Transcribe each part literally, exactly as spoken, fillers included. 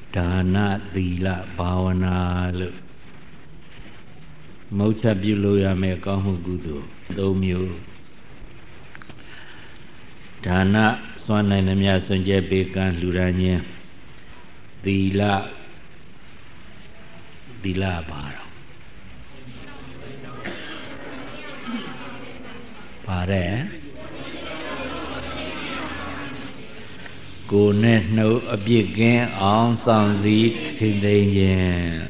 ဒါနသီလဘာဝနာလို့မုတ်ချက်ပြုလို့ရမယ်ကောင်းမှုကုသိုလ်သုံးမျိုးဒါနစွမ်းနိုင်သမျှစွန့်ကြဲပေးကမ်းလှူဒါန်းခြင်းသီလသီလပါတော့ပါတယ်ကိုယ်နဲ့နှုတ်အပြစ်ကင်းအောင်ဆောင်စည်းထိန်းသိမ်းခြင်း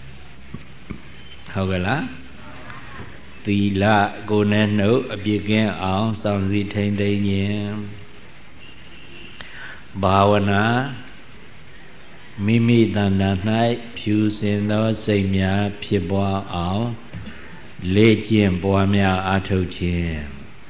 ဟုတ်ကဲ့လားသီလကိုယ်နဲ့နှုတ်အပြစ်ကင်းအောင်ဆောင်စည်းထိန်းသိမ်းခြင်းဘာဝနာမိမိတဏ္ဍာ၌ဖြူစင်သောစိတ်များဖြစ်ပွားအောင်လေ့ကျင့်ပွားများအားထုတ်ခြင်း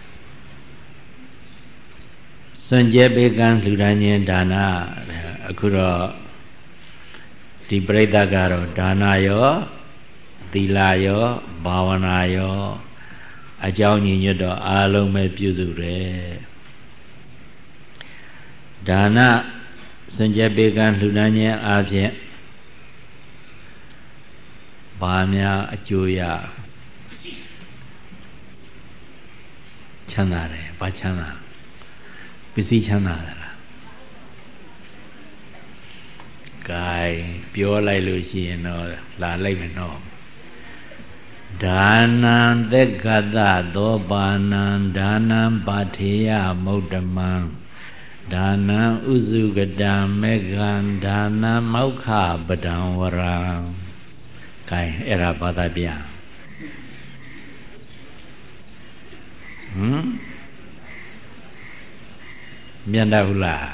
စွန့်ကြဲပေးကမ်းလှူဒါန်းခြင်းဒါနအခုတော့ဒီပရိသတ်ကတော့ဒါနရောသီလရောဘာဝနာရောအကြောင်းညီညွတ်တော့အားလုံးပဲပြုစုတယ်ဒါနစွန့်ကြဲပေးကမ်းလှူဒါန်းခြင်းအပြင်ဘာများအကျိုးရချမ်းသာတယ်ဘာချမ်းသာပစ္စည်းချမ်းသာသလားကဲပြောလိုက်လို့ရှိရင်တော့လာလိုက်မယ်နော်ဒါနံသက္ကတသောပါဏံဒါနံပါထေယမုဒ္ဓမံဒါနံဥစုကတံမေဃံဒါနံမောက္ခပဒံဝရံကဲအဲ့ဒါဘာသာပြဟမ်မြတ်တယ်ဟုတ်လား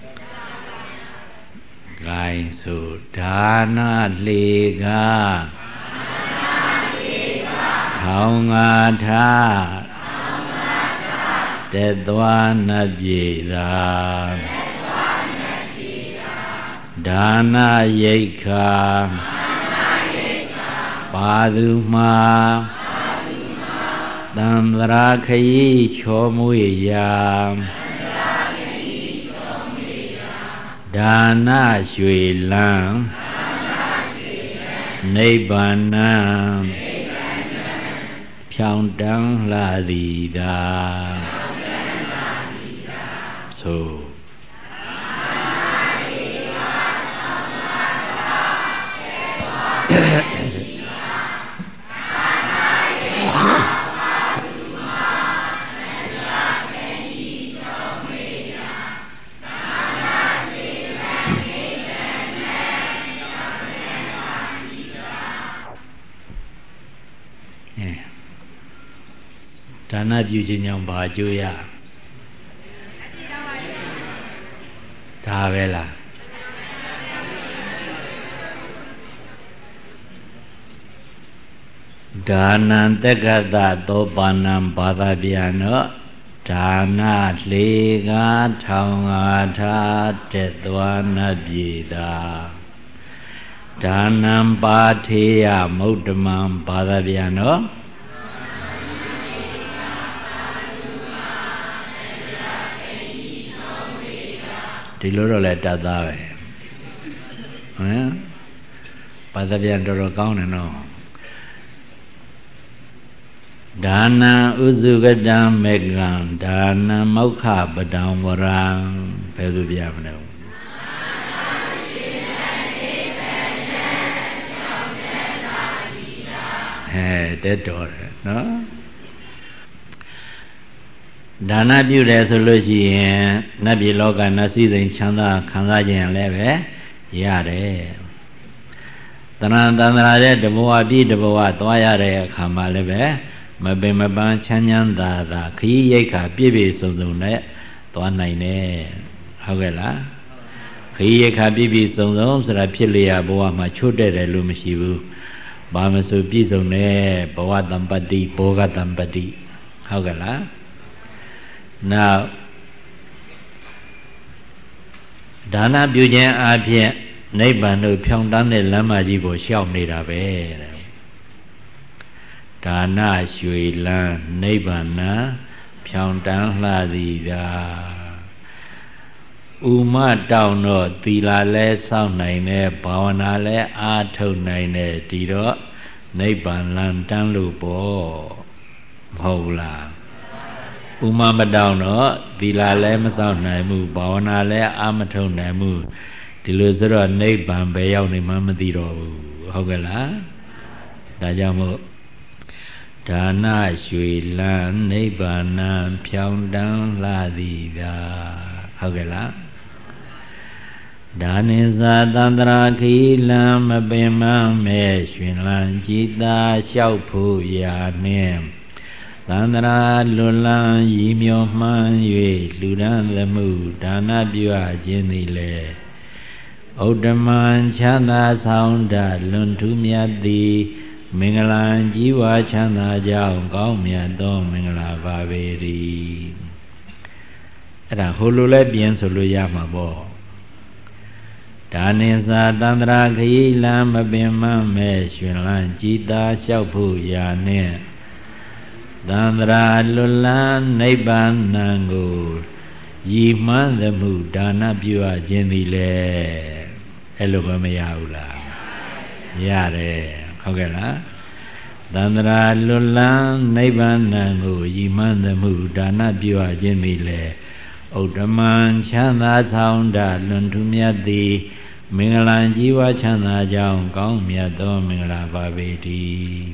ဂိုင်းဆိုဒါနလေကထောင်ငါထားတက်သွားနတ်ပြေသာဒါနရိက္ခာပါသူမှာသံသရာခရီးချောမွေရာဒါနရွှေလန်းနိဗ္ဗာန်ဖြောင်းတန်းလာသည်သာဆိုဒါနပြုခြင်းကြောင့်ဘာအကျိုးရဒါပဲလားဒါနံတက္ကတသောပါဏံဘာသာပြန်တော့ဒါနလေကားထောင်ငါထားတက်သွားနတ်ပြည်သာဒါနံပါထေယမုဒ္ဓမံဘာသာပြန်တော့ဒီလိုတော့လဲတတ်သားပဲဟမ်ဘာသာပြန်တော်တော်ကောင်းတယ်နော်ဒါနံဥစုကတံမေဃံဒါနံမောက္ခပဒံဝရံဘယ်လိုပြမလဲဟဲ့တက်တော်တယ်နော်ဒါနပြုတယ်ဆိုလို့ရှိရင်နတ်ပြည်လောကနတ်စည်းစိမ်ချမ်းသာခံစားခြင်းလည်းပဲရတယ်တဏ္ဍတန္တရာတဲ့တဘဝပြည့်တဘဝသွားရတဲ့အခါမှာလည်းပဲမပင်မပန်းချမ်းချမ်းသာသာခရီးရိတ်ခါပြည့်ပြည့်စုံစုံနဲ့သွားနိုင်တယ်ဟုတ်ကဲ့လားခရီးရိတ်ခါပြည့်ပြည့်စုံစုံဆိုတာဖြစ်လျာဘဝမှာချွတ်တဲ့တယ်လို့မရှိဘူးဘာမဆိုပြည့်စုံတဲ့ဘဝတံပတ္တိဘောဂတံပတ္တိဟုတ်ကဲ့လားနောက်ဒါနပြုခြင်းအပြင်နိဗ္ဗာန်တို့ဖြောင်းတန်းတဲ့လမ်းမကြီးကိုရှောက်နေတာပဲတဲ့ဒါနရွှေလန်းနိဗ္ဗာန်ဖြောင်းတန်းလှသည်သာဥမတောင်းတော့သီလလဲစောင့်နိုင်တယ်ဘာဝနာလဲအားထုတ်နိုင်တယ်ဒီတော့နိဗ္ဗာန်လမ်းတန်းလို့ပေါ့မဟုတ်လားဥမမတောင်းတော့သီလလဲမစောင့်နိုင်ဘူးဘာဝနာလဲအားမထုတ်နိုင်ဘူးဒီလိုဆိုတော့နိဗ္ဗာန်ပဲရောက်နေမှမသိတော့ဘူးဟုတ်ကဲ့လားဒါကြောင့်မို့ဒါနရွှေလန်းနိဗ္ဗာန်ဖြောင်းတန်းလာသည်သာဟုတ်ကဲ့လားဒါနိသာသန္တရာခီလံမပင်မမဲရှင်လံကြည်သာလျှောက်ဖို့ရာနှင့်သန္တရာလွန်လန်းရည်မြော်မှန်း၍လူရန်သမှုဒါနပြုအပ်ခြင်းသည်လေဥဒ္ဓမံချမ်းသာဆောင်တလွန်ထူးမြတ်သည်မင်္ဂလာကြီးဝါချမ်းသာကြောင်းကောင်းမြတ်သောမင်္ဂလာပါပေ၏အဲ့ဒါဟိုလိုလဲပြင်ဆိုလို့ရမှာပေါ့ဒါနိသာသန္တရာခရီးလမ်းမပင်မမဲရှင်လန်းကြည်သာလျှောက်ဖို့ရာနှင့်သန္တရာလွတ်လန်းနိဗ္ဗာန်ကိုရည်မှန်းသမှုဒါနပြုအပ်ခြင်းသည်လေအဲ့လိုပဲမရဘူးလားရတယ်ဟုတ်ကဲ့လားသန္တရာလွတ်လန်းနိဗ္ဗာန်ကိုရည်မှန်းသမှုဒါနပြုအပ်ခြင်းသည်လေဥဒ္ဓမံချမ်းသာဆောင်တလွန်ထူးမြတ်သည်မင်္ဂလာကြီးဝါချမ်းသာကြောင်းကောင်းမြတ်သောမင်္ဂလာပါပေတည်း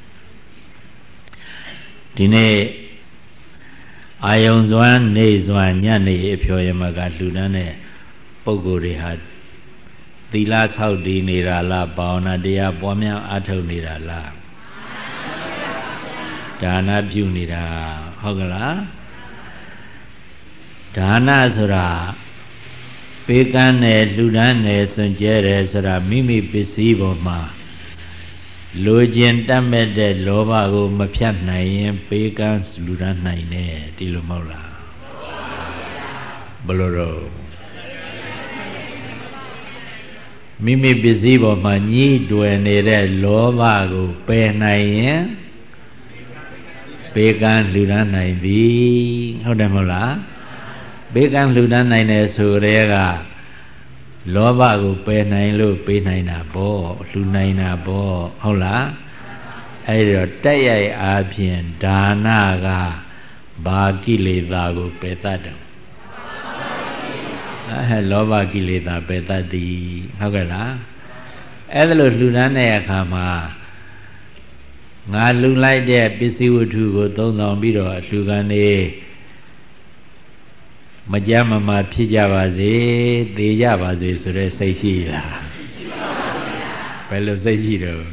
ဒီနေ့အာယုံစွမ်းနေစွမ်းညနေအဖြော်ရမကလှူဒန်းတဲ့ပုဂ္ဂိုလ်တွေဟာသီလဆောက်တည်နေတာလားဘာဝနာတရားပွားများအားထုတ်နေတာလားဒါနပြုနေတာဟုတ်ကလားဒါနဆိုတာပေးကမ်းတယ်လှူဒန်းတယ်စွန့်ကြဲတယ်ဆိုတာမိမိပစ္စည်းပေါ်မှာလိုချင်တတ်မဲ့တဲ့လောဘကိုမဖြတ်နိုင်ရင်ပေးကမ်းလှူဒန်းနိုင်တယ်ဒီလိုမဟုတ်လားဘယ်လိုတော့မိမိပစ္စည်းပေါ်မှာညှိတွယ်နေတဲ့လောဘကိုပယ်နိုင်ရင်ပေးကမ်းလှူဒန်းနိုင်သည်ဟုတ်တယ်မဟုတ်လားပေးကမ်းလှူဒန်းနိုင်တယ်ဆိုတဲ့ကလောဘကိုပယ်နိုင်လို့ပေးနိုင်တာပေါ့လှူနိုင်တာပေါ့ဟုတ်လားအဲ့တော့တက်ရိုက်အားဖြင့်ဒါနကဘာကိလေသာကိုပယ်တတ်တယ်အဲလောဘကိလေသာပယ်တတ်သည်ဟုတ်ကဲ့လားအဲ့ဒါလို့လှူဒန်းတဲ့အခါမှာငါလှူလိုက်တဲ့ပစ္စည်းဝတ္ထုကိုသုံးဆောင်ပြီးတော့လှူခံနေမကြမ်းမမာဖြစ်ကြပါစေသေကြပါစေဆိုတဲ့စိတ်ရှိလားဘယ်လိုစိတ်ရှိတော့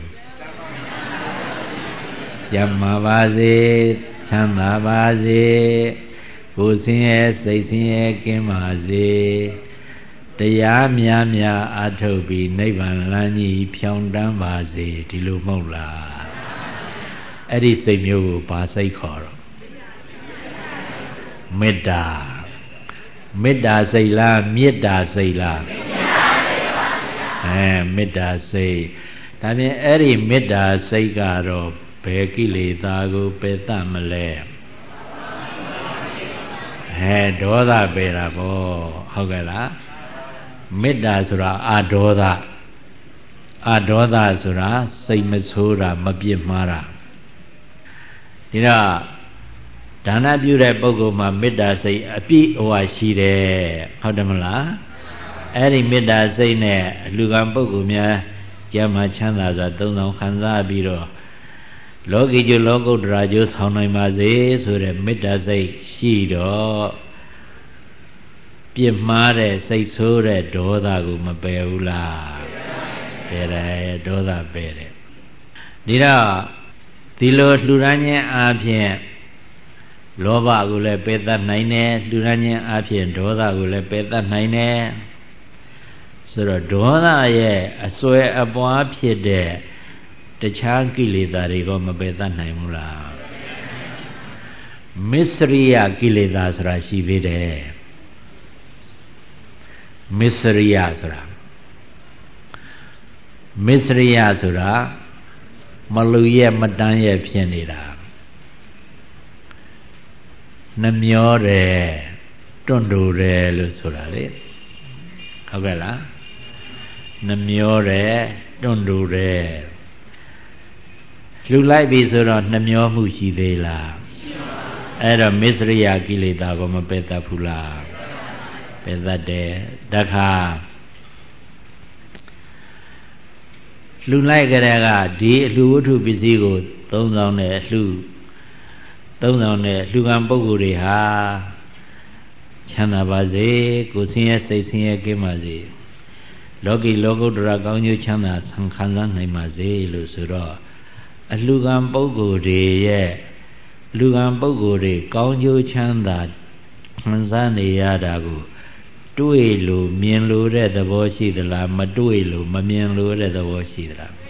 ကြမ်းမာပါစေချမ်းသာပါစေကိုယ်ဆင်းရဲစိတ်ဆင်းရဲကင်းပါစေတရားများများအထုတ်ပြီးနိဗ္ဗာန်လမ်းကြီးဖြောင်းတန်းပါစေဒီလိုမဟုတ်လားအဲ့ဒီစိတ်မျိုးကိုဘာစိတ်ခေါ်တော့မေတ္တာမေတ္တာစိတ်လားမေတ္တာစိတ်လားမေတ္တာစိတ်ပါဗျာအဲမေတ္တာစိတ်ဒါဖြင့်အဲ့ဒီမေတ္တာစိတ်ကတော့ဘယ်ကိလေသာကိုပယ်တတ်မလဲအဲဒေါသပယ်တာပေါ့ဟုတ်ကဲ့လားမေတ္တာဆိုတာအာဒေါသအာဒေါသဆိုတာစိတ်မဆိုးတာမပြစ်မှားတာဒီတော့ဒါနပြုတဲ့ပုဂ္ဂိုလ်မှာမေတ္တာစိတ်အပြည့်အဝရှိတယ်ဟုတ်တယ်မလားအဲ့ဒီမေတ္တာစိတ်နဲ့လူကံပုဂ္ဂိုလ်များကျမ်းမာချမ်းသာစွာသုံးဆောင်ခံစားပြီးတော့လောကီကျိုးလောကုတ္တရာကျိုးဆောင်နိုင်ပါစေဆိုတဲ့မေတ္တာစိတ်ရှိတော့ပြစ်မှားတဲ့စိတ်ဆိုးတဲ့ဒေါသကိုမပယ်ဘူးလားပယ်တယ်ဒေါသပယ်တယ်ဒီတော့ဒီလိုလှူဒန်းခြင်းအပြင်လောဘကိုလည်းပယ်တတ်နိုင်တယ်လှူဒန်းခြင်းအပြင်ဒေါသကိုလည်းပယ်တတ်နိုင်တယ်ဆိုတော့ဒေါသရဲ့အစွဲအပွားဖြစ်တဲ့တခြားကိလေသာတွေကမပယ်တတ်နိုင်ဘူးလားမစ္စရိယကိလေသာဆိုတာရှိသေးတယ်မစ္စရိယဆိုတာမစ္စရိယဆိုတာမလူရဲ့မတန်းရဲ့ဖြစ်နေတာနှမျောတယ်တွန့်တူတယ်လို့ဆိုတာလေဟုတ်ကဲ့လားနှမျောတယ်တွန့်တူတယ်လှူလိုက်ပြီဆိုတော့နှမျောမှုရှိသေးလားအဲ့တော့မစ္စရိယကိလေသာကိုမပယ်တတ်ဘူးလားပယ်တတ်တယ်တခါလှူလိုက်ကြတဲ့ကဒီအလှူဝတ္ထုပစ္စည်းကိုသုံးဆောင်တဲ့အလှူသုံးဆောင်တဲ့လှူကံပုဂ္ဂိုလ်တွေဟာချမ်းသာပါစေကိုယ်ဆင်းရဲစိတ်ဆင်းရဲကင်းပါစေလောကီလောကုတ္တရာကောင်းကျိုးချမ်းသာဆံခံစားနိုင်ပါစေလို့ဆိုတော့အလှူကံပုဂ္ဂိုလ်တွေရဲ့လူကံပုဂ္ဂိုလ်တွေကောင်းကျိုးချမ်းသာခံစားနေရတာကိုတွေ့လို့မြင်လို့တဲ့သဘောရှိသလားမတွေ့လို့မမြင်လို့တဲ့သဘောရှိသလား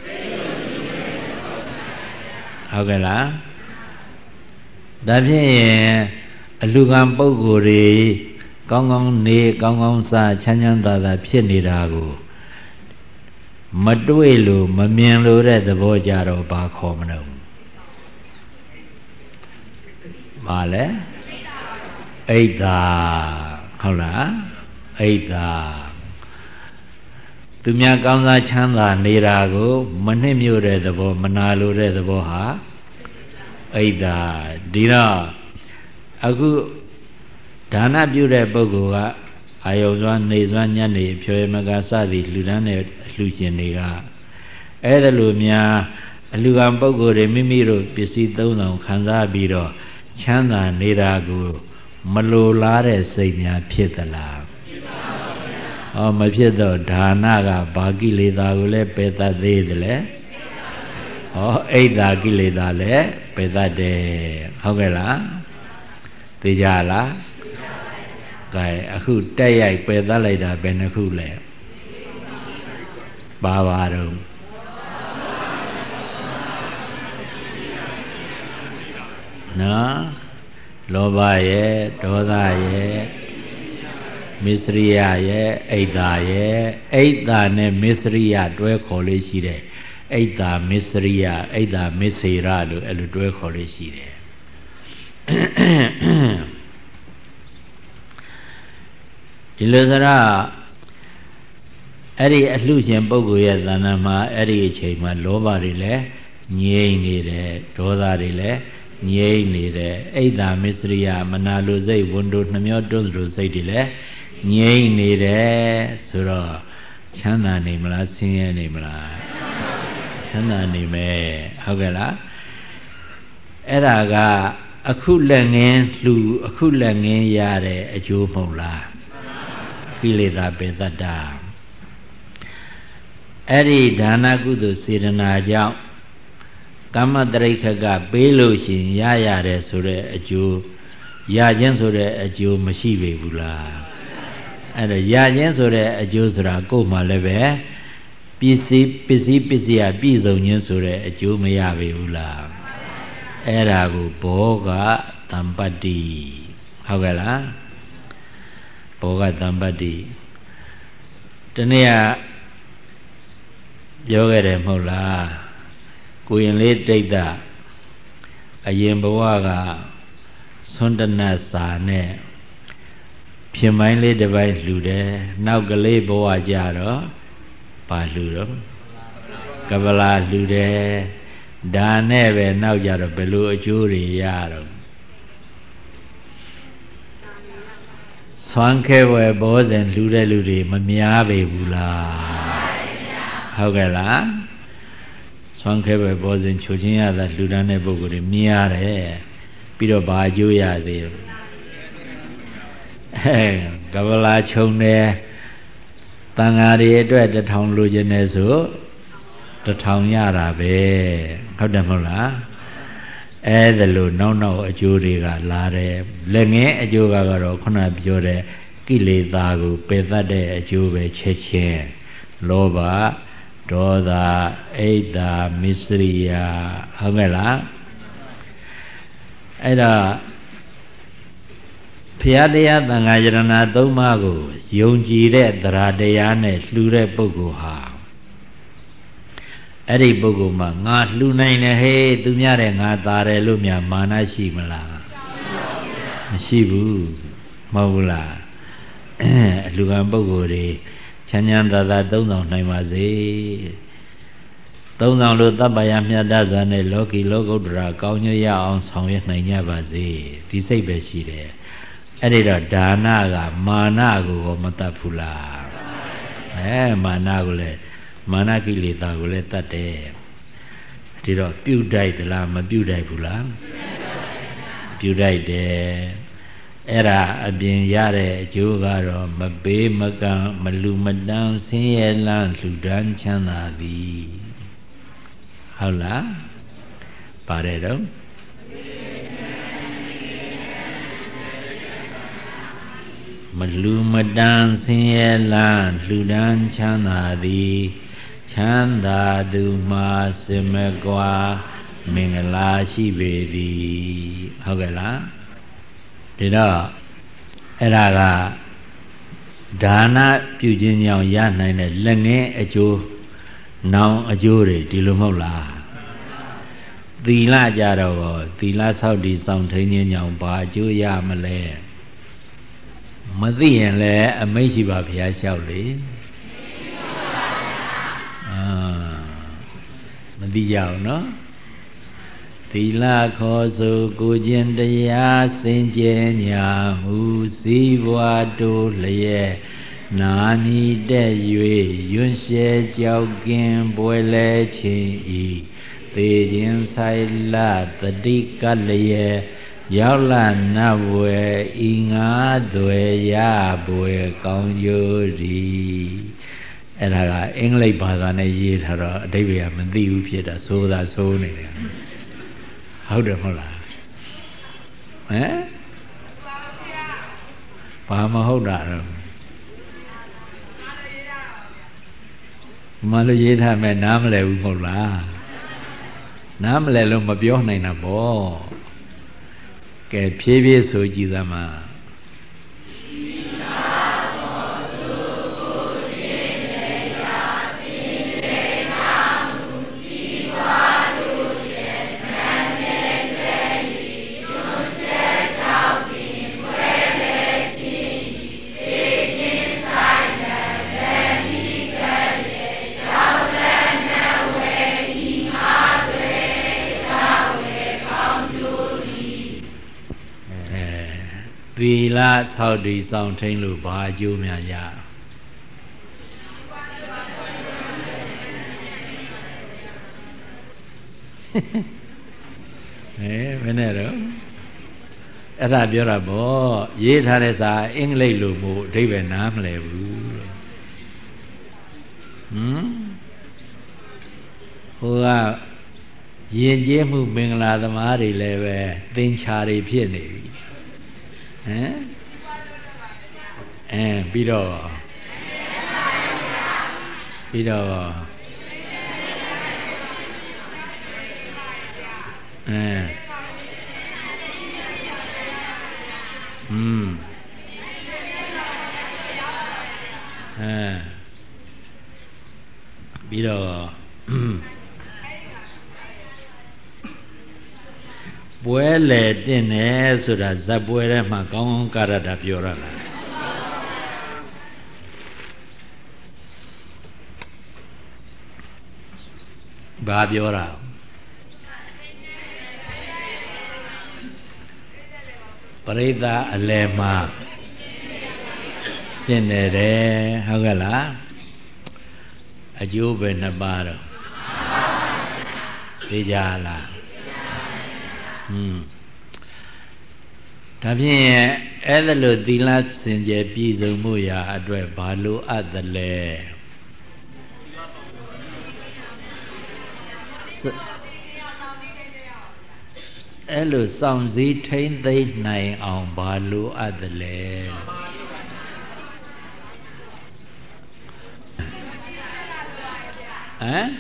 ဟုတ်ကဲ့လားဒါဖြင့်အလူကံပုဂ္ဂိုလ်တွေကောင်းကောင်းနေကောင်းကောင်းစားချမ်းချမ်းသာသာဖြစ်နေတာကိုမတွေ့လို့မမြင်လို့တဲ့သဘောကြတော့ဘာခေါ်မလို့ဘာလဲအိတ်သာဟုတ်လားအိတ်သာသူများကောင်းစားချမ်းသာနေတာကိုမနှိမ့်မြို့တဲ့သဘောမနာလိုတဲ့သဘောဟာအိတ်သာဒီတော့အခုဒါနပြုတဲ့ပုဂ္ဂိုလ်ကအာယုံစွမ်းနေစွမ်းညနေဖြေမကစသည်လှူဒန်းတဲ့လှူရှင်တွေကအဲ့ဒါလိုများအလူကံပုဂ္ဂိုလ်တွေမိမိတို့ပစ္စည်းသုံးဆောင်ခံစားပြီးတော့ချမ်းသာနေတာကိုမလိုလားတဲ့စိတ်များဖြစ်သလားဖြစ်ပါဘူးဗျာ။ဟောမဖြစ်တော့ဒါနကဘာကိလေသာကိုလည်းပယ်တတ်သေးတယ်လေ။ဟောအိတ်သာကိလေသာလည်းပယ်တတ်တယ်ဟုတ်ကဲ့လား။သိကြလား။ကဲအခုတက်ရိုက်ပယ်တတ်လိုက်တာဘယ်နှခုလဲ။ပါပါတော့နော်လောဘရဲ့ဒေါသရဲ့မစ္စရိယရဲ့အိတ်တာရဲ့အိတ်တာနဲ့မစ္စရိယတွဲခေါ်လေးရှိတယ်အိတ်တာမစ္စရိယအိတ်တာမစ္စေရလို့အဲ့လိုတွဲခေါ်လေးရှိတယ်ဒီလိုစရာအဲ့ဒီအလှရှင်ပုဂ္ဂိုလ်ရဲ့သဏ္ဍာန်မှာအဲ့ဒီအချိန်မှာလောဘတွေလည်းငြိမ့်နေတယ်ဒေါသတွေလည်းငြိမ့်နေတယ်အိတ်တာမစ္စရိယမနာလိုစိတ်ဝန်တို့နှမျောတွန်းလိုစိတ်တွေလည်းငြိမ့်နေတယ်ဆိုတော့ချမ်းသာနေမလားဆင်းရဲနေမလားချမ်းသာနေမယ်ဟုတ်ကဲ့လားအဲ့ဒါကအခုလက်ငင်းလှူအခုလက်ငင်းရတဲ့အကျိုးမဟုတ်လားကိလေသာပယ်တတ်တာအဲ့ဒီဒါနကုသိုလ်စေတနာကြောင့်ကာမတရိခကပေးလို့ရှိရင်ရရတယ်ဆိုတဲ့အကျိုးရခြင်းဆိုတဲ့အကျိုးမရှိပေဘူးလားအဲ့ဒါရခြင်းဆိုတဲ့အကျိုးဆိုတာကိုယ်မှလည်းပဲပစ္စည်းပစ္စည်းပစ္စည်းပြည့်စုံခြင်းဆိုတဲ့အကျိုးမရပေဘူးလားအဲ့ဒါကိုဘောဂတမ္ပတ္တိဟုတ်ကဲ့လားဘောဂတမ္ပတ္တိတနေ့ကပြောခဲ့တယ်မဟုတ်လားကိုရင်လေးတိတ်တာအရင်ဘဝကဆွန်းတနတ်စာနဲ့ဖြစ်မိုင်းလေးတစ်ပိုင်းလှူတယ်နောက်ကလေးဘဝကြတော့ပါလှူတော့ကပလာလှူတယ်ဒါနဲ့ပဲနောက်ကြတော့ဘယ်လိုအကျိုးတွေရတော့ဆွမ်းခဲဝယ်ဘောဇဉ်လှူတဲ့လူတွေမများပေဘူးလားဟုတ်ကဲ့လားဆွမ်းခဲပဲပေါ်စဉ်ချိုချင်းရတာလှူဒန်းတဲ့ပုဂ္ဂိုလ်တွေမြင်ရတယ်ပြီးတော့ဘာအကျိုးရသေးလဲအဲကပလာခြုံတယ်တန်ဃာတွေအတွက်တထောင်လိုချင်တယ်ဆိုတထောင်ရတာပဲဟုတ်တယ်မဟုတ်လားအဲဒါလို့နောက်နောက်အကျိုးတွေကလာတယ်လက်ငင်းအကျိုးကတော့ခုနပြောတဲ့ကိလေသာကိုပယ်တတ်တဲ့အကျိုးပဲချက်ချင်းလောဘဒေါသအိတ်တာမစ္စရိယဟုတ်ကဲ့လားအဲ့တော့ဘုရားတရားသံဃာယရဏသုံးပါးကိုယုံကြည်တဲ့တရားတရားနဲ့လှူတဲ့ပုဂ္ဂိုလ်ဟာအဲ့ဒီပုဂ္ဂိုလ်မှာငါလှူနိုင်တယ်ဟေးသူများတဲ့ငါသားတယ်လို့များမာနရှိမလားမရှိဘူး Maula Lugan Bogori Chanyan Dada Dona Naimazi Dona Lutabaya Miadazane Loki Logo Dra Kaunya on Song Naibazi Disay Beshire Edita Dana Manago Matapula Eh Managule Manakili Tagule Tate Did a few died the lamb a few died Pula Few died there Era abin yare jogaro mabe magan malumadan sinyelan sudan chanda di Hola Parero Malumadan sinyelan sudan chanda di Chanda duma simegwa mingala shibedi Hogela Dida Eraga Dana Pujinyao Yanine Lene Ajo Now Ajore Dilumola Dila Jaro Dila Saudi Soundtanian Bajo Yamale Madi and Le a Majiba Pia Shauli Ah Madi Yao no Tila Koso Gujendaya Sinjenya Musiwa Do Leye Nani De Yue Yunshe Jiaogin Boile Chin Yi Tejin Saila Tadika Leye Yaula Nabwe Inga Dwe Ya Bwe Kong Yuri Eraga English Badane Yitara Davia Mandi Upieta Soda Sone How do you Eh? Pama Hoda Malayita me Namle Umola Namle Lumabio in a ball. Get P so Jizama. Vila Saudi Sound Tain Lu Ba Ju Mya Ya Eh Venero Era Biora Bo Ye Tharesa English Lu Mu Dive Nam Le Bu Hmm Hoa Yin Je Mu Mingla Thamari Le Be Tin Chari Phit Ni Bi Eh? Eh, Bido. Bido. Eh. Hmm. Eh. Bido. Buele dine sura zabuere ma kaung karada piora la. Ba piora. Parida alema. Dine re hagala. Ajube nabaro. Dijala. Hmm. Tapi ada lo dilat senja pisau muya adwe balu adale. Elo samzi tain day nai ang balu adale. Eh?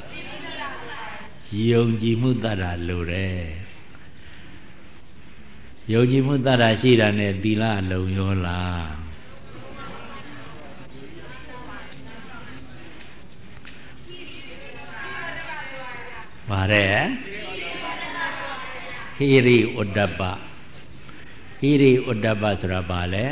Yung jimu tada lo re. Yogi Mutara Shira ne Dila Lo Yola Mare Hiri Udaba Hiri Uddhapa Surabale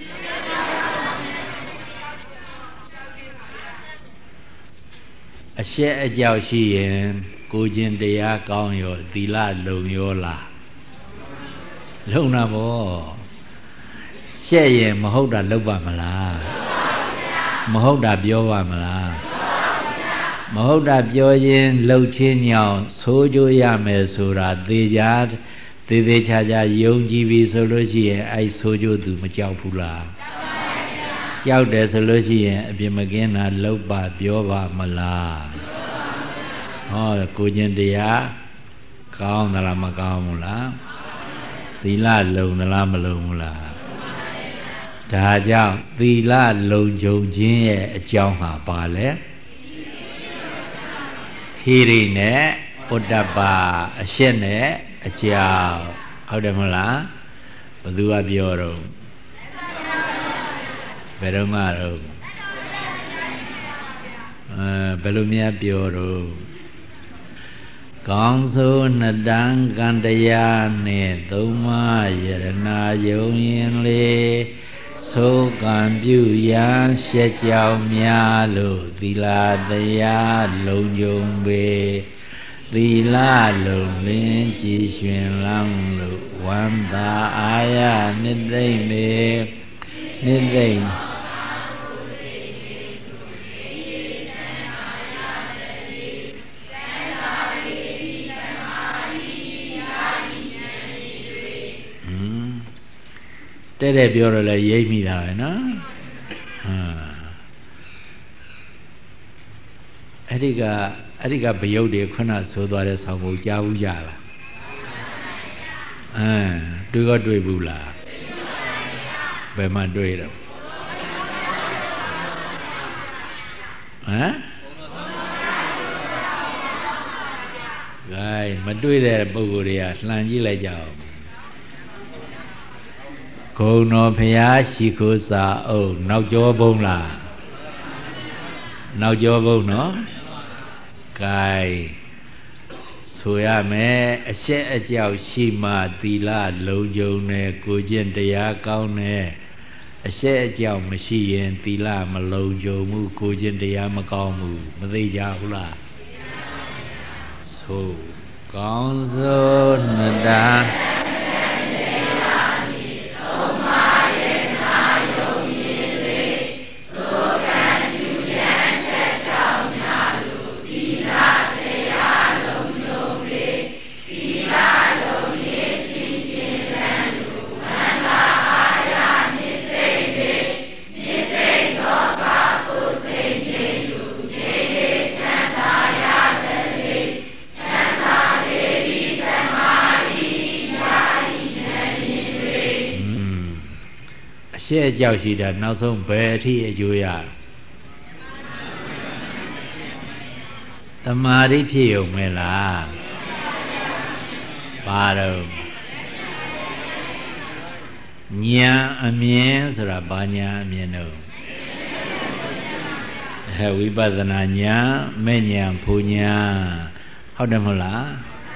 Ashe Ajao Shiyin Kujin Deya Kaung Yo Dila Lung Yo La Lung Na Bo She Yin Mahoda Loba Mala Mahoda Byoba Mala Mahoda Byoyin Lo Chin Yao Sojo Yame Sura Dejad Dede Chaja Yung Jibi Soloshi Ai Sojo Du Majao Pula Yao De Soloshi Abimagina Loba Byoba Mala Oh Kujin Deya Kaung Nala Makaung Mula Dila Lung Nala Malung Mula Da Jiao Dila Lung Jung Jin Jiao Ha Pa Le Hiri Ne Uddhapa Ashe Ne Jiao How de Mula Badua Bioro Berumaro Belumia Bioro Gangso Nadang Gandaya Ne Doma Yerana Yung Le So Gambyu Yan She Jiao Mya Lo Dila Daya Long Yung Be Dila Long Lin Ji Xuan Lang Lo Wan Da Aya Nidai Me Nidai Tere Bioro Le Yei Mi Da Ve No Erika Erika Bayou De Khuna So Dwa De Sao Mo Jia Bu Ja La Ah Dui Ko Dui Bu La Be Ma Dui Do Hả Rồi mà Dui De Bu Ko De À Lan Ji Lai Jao Cô nó phải xí cô sa ô nào cho bông là nào cho bông nó cái suy à mẹ sẽ chào xí mà tì la lâu dâu nè cô dân tây cao nè sẽ chào mà xí yên tì la mà lâu dâu mu cô dân tây mà cao mu mà tây chào là so con số nè đã Sẽ chào sĩ đã nào xong bé thì chú ya Tamari phía hồng mê là Ba đâu Nhà âm miên Sura ba nhà âm miên đâu Hệ Vipassana nhà Mê nhà phu nhà Hậu đâm hồn là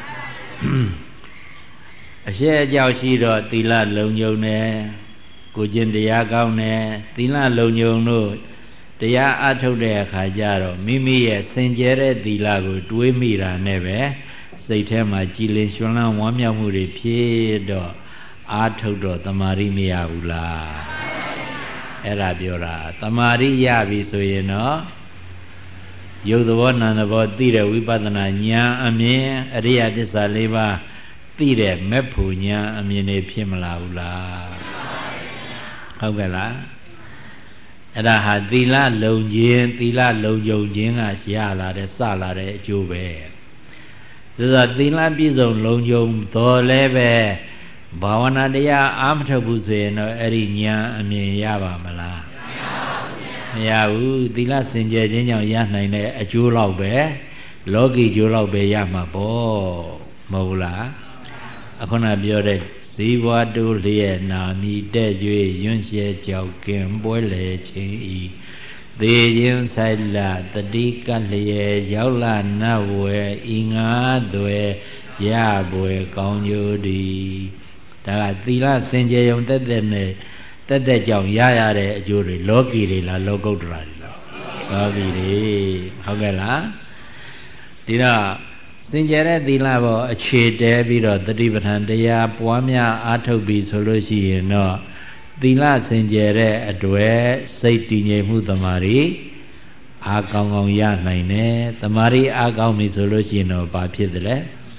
Sẽ chào sĩ đó Tì la lông dâu nè Cô dân Deya Cao Nè Tila Long Nhung Nô Deya A Thâu Đề Khả Gia Rồi Mimi Ye Sinh Chế Rê Tila Cô Đuôi Mì Ra Nè Bé Xây Thế Mà Chi Linh Xuân Lang Hóa Miao Mù Rì Phía Đó A Thâu Đó Tamari Mi Ya U La Ê Ra Biểu Ra Tamari Ya Bì Sô Yê Nó Yog Đô Nanda Bô Tì Rê Vipassana Nha Amien Ariya Tissa Lê Ba Tì Rê Mép Phù Nha Amien Nê Phía Mà La U La Không phải là Đã hà tì la lâu nhiên Tì la lâu dâu nhiên à Xia la để xa la để chú bè Rồi tì la bí dòng lâu dâu Tô lê bè Bhavana deya ám thơ bù xuê Nó eri nha amien ya bà mà la Ya u Tì la sinh chế chế nhau ya này nè Chú lâu bè Lô kỳ chú lâu bè ya mà bố Mâu là Ako na biểu đây Siva tu liye na mi de yue yun xie jiao gen boi le qing yi Te yin sai la tati ka liye yao la na we yi nga due ya boi kaung yu di ဒါကသီလစင်ကြယ်ုံတက်တက်နဲ့တက်တက်ကြောင့်ရရတဲ့အကျိုးတွေလောကီတွေလားလောကုတ္တရာတွေလားလောကီတွေဟုတ်ကဲ့လားဒီတော့စင်ကြယ်တဲ့သီလပေါ်အခြေတဲပြီးတော့တတိပဋ္ဌာန်တရားပွားများအားထုတ်ပြီးဆိုလို့ရှိရင်တော့သီလစင်ကြယ်တဲ့အတွက်စိတ်တည်ငြိမ်မှုတမာရီအားကောင်းကောင်းရနိုင်တယ်တမာရီအားကောင်းပြီဆိုလို့ရှိရင်တော့ဘာဖြစ်တယ်လဲ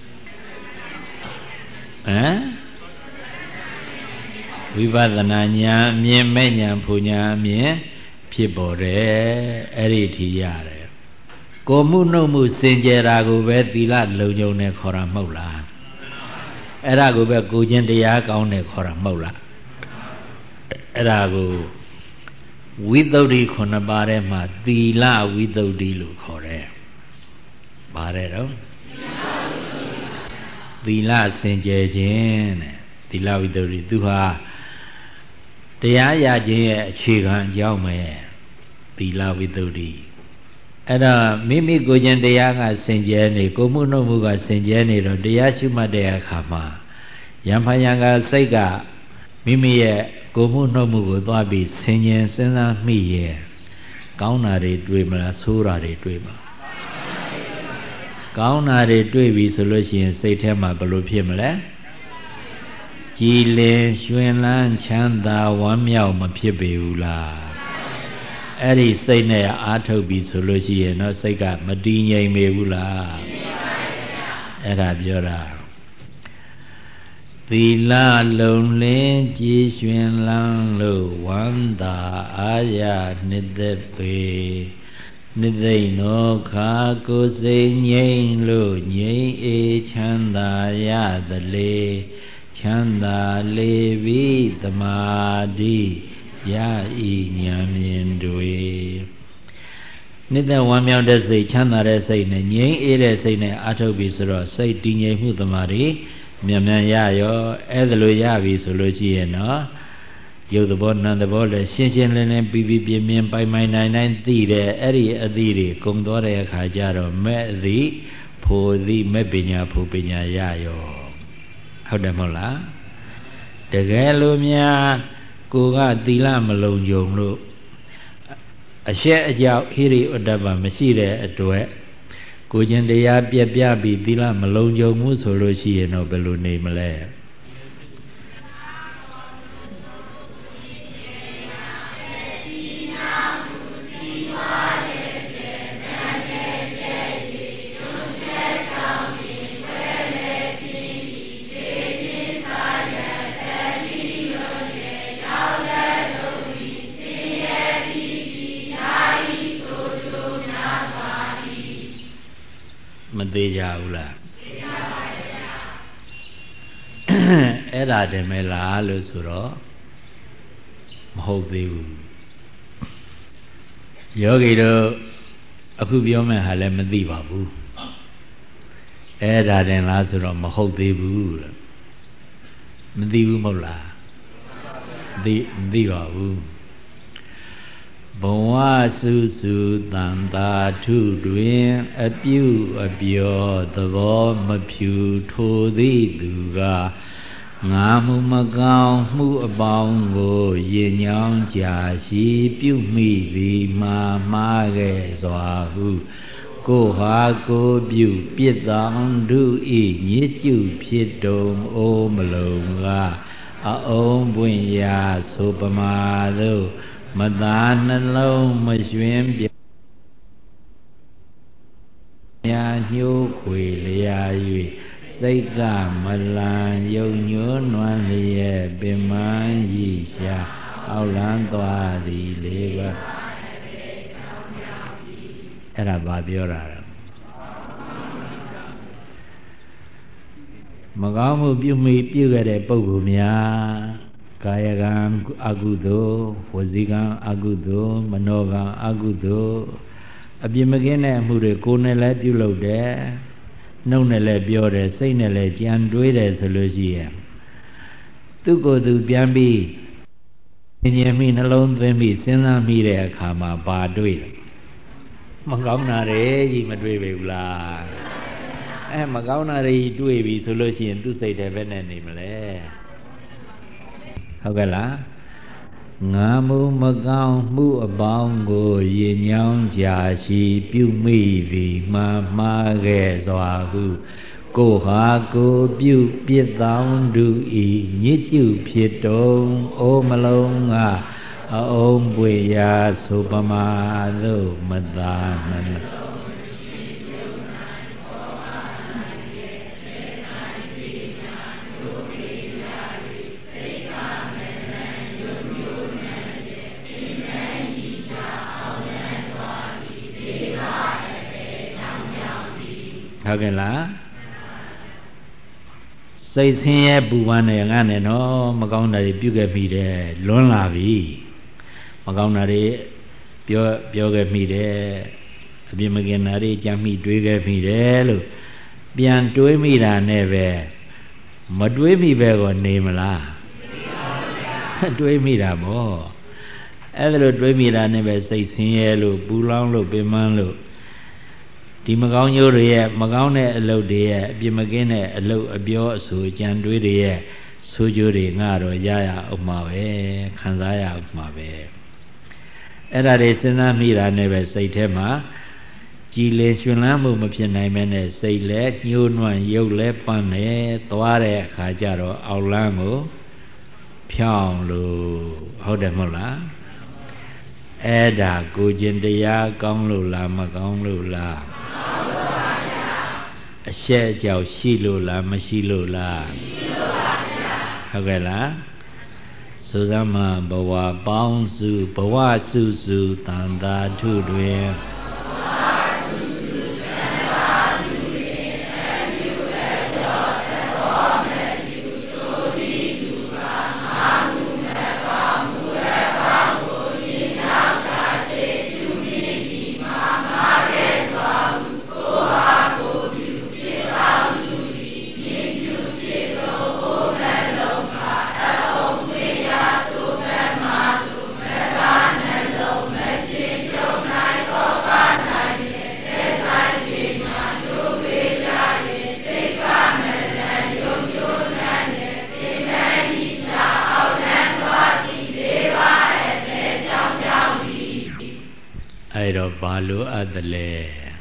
ဟမ်ဝိပဿနာဉာဏ်အမြင်မဲ့ဉာဏ်ဖူဉာဏ်အမြင်ဖြစ်ပေါ်တယ်အဲ့ဒီထိရတယ်ကိုမှုနှုတ်မှုစင်ကြယ်တာကိုပဲသီလလုံခြုံတယ်ခေါ်တာမဟုတ်လားအဲ့ဒါကိုပဲကိုချင်းတရားကောင်းတယ်ခေါ်တာမဟုတ်လားအဲ့ဒါကိုဝိသုဒ္ဓိခုနှစ်ပါးထဲမှာသီလဝိသုဒ္ဓိလို့ခေါ်တယ်။ပါတယ်တော့သီလစင်ကြယ်ခြင်းတဲ့သီလဝိသုဒ္ဓိသူဟာတရားရခြင်းရဲ့အခြေခံအကြောင်းပဲသီလဝိသုဒ္ဓိအဲ့တော့မိမိကိုယ်ချင်းတရားကစင်ကြယ်နေကိုမှုနှုတ်မှုကစင်ကြယ်နေတော့တရားရှုမှတ်တဲ့အခါမှာယံဖယံကစိတ်ကမိမိရဲ့ကိုမှုနှုတ်မှုကိုသွားပြီးဆင်ញင်စဉ်းစားမိရဲ့ကောင်းတာတွေတွေ့မလားဆိုးတာတွေတွေ့မှာကောင်းတာတွေတွေ့ပြီဆိုလို့ရှိရင်စိတ်ထဲမှာဘယ်လိုဖြစ်မလဲကြည်လင်ရွှင်လန်းချမ်းသာဝမ်းမြောက်မဖြစ်ပေဘူးလားအဲ့ဒီစိတ်နဲ့အားထုတ်ပြီဆိုလို့ရှိရင်တော့စိတ်ကမတည်ငြိမ်ပေဘူးလားအဲ့ဒါပြောတာသီလလုံလင်းကြည်ရွှင်လန်းလို့ဝမ်းသာအာရနှစ်သက်ပေနှစ်သိမ့်သောခါကိုယ်စိတ်ငြိမ်လို့ငြိမ်အေးချမ်းသာရသလေချမ်းသာလေပြီသမာဓိရဤဉာဏ်မြင်တွေနှစ်သက်ဝမ်းမြောက်တဲ့စိတ်ချမ်းသာတဲ့စိတ်နဲ့ငြိမ်အေးတဲ့စိတ်နဲ့အားထုတ်ပြီဆိုတော့စိတ်တည်ငြိမ်မှုသမာဓိမြန်မြန်ရရောအဲ့ဒါလိုရပြီဆိုလို့ရှိရင်တော့ရုပ်သဘောနာမ်သဘောလည်းရှင်းရှင်းလင်းလင်းပြီးပြီးပြင်းပြင်းပိုင်ပိုင်နိုင်နိုင်သိတယ်အဲ့ဒီအသိတွေကုံသွားတဲ့အခါကျတော့မဲ့အသိဖို့သိမဲ့ပညာဖို့ပညာရရောဟုတ်တယ်မဟုတ်လားတကယ်လို့များကိုကသီလမလုံခြုံလို့အရှက်အကြောက်ဟိရိဥဒ္ဒပမရှိတဲ့အတွက်ကိုကျင်တရားပြက်ပြပြီးသီလမလုံခြုံမှုဆိုလို့ရှိရင်တော့ဘယ်လိုနေမလဲမသေးကြဘူးလားသိကြပါဗျာအဲ့ဒါတည်းမဲလားလို့ဆိုတော့မဟုတ်သေးဘူးယောဂီတို့အခုပြောမဲ့ဟာလည်းမသိပါဘူးအဲ့ဒါတည်းလားဆိုတော့မဟုတ်သေးဘူးလို့မသိဘူးမဟုတ်လားသိမသိပါဘူးဘဝစုစုတန်တာထုတွင်အပြုအပြောသဘောမဖြူထိုသည်သူကငါမှုမကောင်းမှုအပေါင်းကိုရင်ညောင်းကြာရှိပြုမိသည်မှာမှားခဲ့စွာဟုကိုဟာကိုပြုပြစ်တော်သူဤညစ်ကျုဖြစ်တုံအိုးမလုံကအအုံးပွင့်ရာဆိုပမာသို့မသာနှလုံးမရွှင်ပြညာညှိုးခွေလျာ၍စိတ်ကမလန်ယုံညွန်းနွမ်းလျက်ပင်မန်းဤရှာအောက်လန်းသွားသည်လေးပါအဲ့ဒါဘာပြောတာလဲမကောင်းမှုပြုမိပြုခဲ့တဲ့ပုဂ္ဂိုလ်များကာယကံအကုသိုလ်ဝစီကံအကုသိုလ်မနောကံအကုသိုလ်အပြစ်မကင်းတဲ့အမှုတွေကိုယ်နဲ့လည်းပြုလုပ်တယ်နှုတ်နဲ့လည်းပြောတယ်စိတ်နဲ့လည်းကြံတွေးတယ်ဆိုလို့ရှိရင်သူ့ကိုယ်သူပြန်ပြီးဉာဏ်မိနှလုံးသွင်းပြီးစဉ်းစားမိတဲ့အခါမှာဘာတွေးလဲမကောင်းတာတွေကြီးမတွေးပေဘူးလားအဲမကောင်းတာတွေကြီးတွေးပြီဆိုလို့ရှိရင်သူ့စိတ်ထဲဘယ်နဲ့နေမလဲဟုတ်ကဲ့လားငါမူမကောင်းမှုအပေါင်းကိုရင်ညောင်းကြာရှိပြုမိသည်မှားမှားခဲ့စွာဟုကိုဟာကိုပြုပြစ်တောင်းသူဤညစ်ကျုဖြစ်တုံအိုမလုံးကအအုံးပွေရာဆိုပမာသို့မသာမနှဟုတ်ကဲ့လားစိတ်ဆင်းရဲပူပန်နေငါနဲ့နော်မကောင်းတာတွေပြုခဲ့ပြီတဲ့လွန်းလာပြီမကောင်းတာတွေပြောပြောခဲ့ပြီတဲ့အပြစ်မကင်တာတွေကြမ်းမိတွေးခဲ့ပြီတယ်လို့ပြန်တွေးမိတာနဲ့ပဲမတွေးမိပဲကိုနေမလားတွေးမိတာပေါ့အဲ့ဒါလို့တွေးမိတာနဲ့ပဲစိတ်ဆင်းရဲလို့ပူလောင်လို့ပင်ပန်းလို့ဒီမကောင်းကျိုးတွေရဲ့မကောင်းတဲ့အလုပ်တွေရဲ့အပြစ်မကင်းတဲ့အလုပ်အပြောအဆိုကြံတွေးတွေရဲ့ဆိုးကျိုးတွေငါတော့ရရအောင်မှာပဲခံစားရအောင်မှာပဲအဲ့ဒါတွေစဉ်းစားမိတာနဲ့ပဲစိတ်ထဲမှာကြည်လင်ရှင်လန်းမှုမဖြစ်နိုင်မဲနဲ့စိတ်လဲညှိုးနွမ်းရုပ်လဲပန်းနေသွားတဲ့အခါကျတော့အောက်လမ်းကိုဖြောင်းလို့ဟုတ်တယ်မဟုတ်လားအဲ့ဒါကိုကျင်တရားကောင်းလို့လားမကောင်းလို့လားအရှက်အကြောက်ရှိလို့လားမရှိလို့လားရှိလို့ပါဗျာဟုတ်ကဲ့လားဆိုစမ်းမဘဝပေါင်းစုဘဝစုစုတန်တာထုတွင်ဘာလို့အပ်တယ်လဲ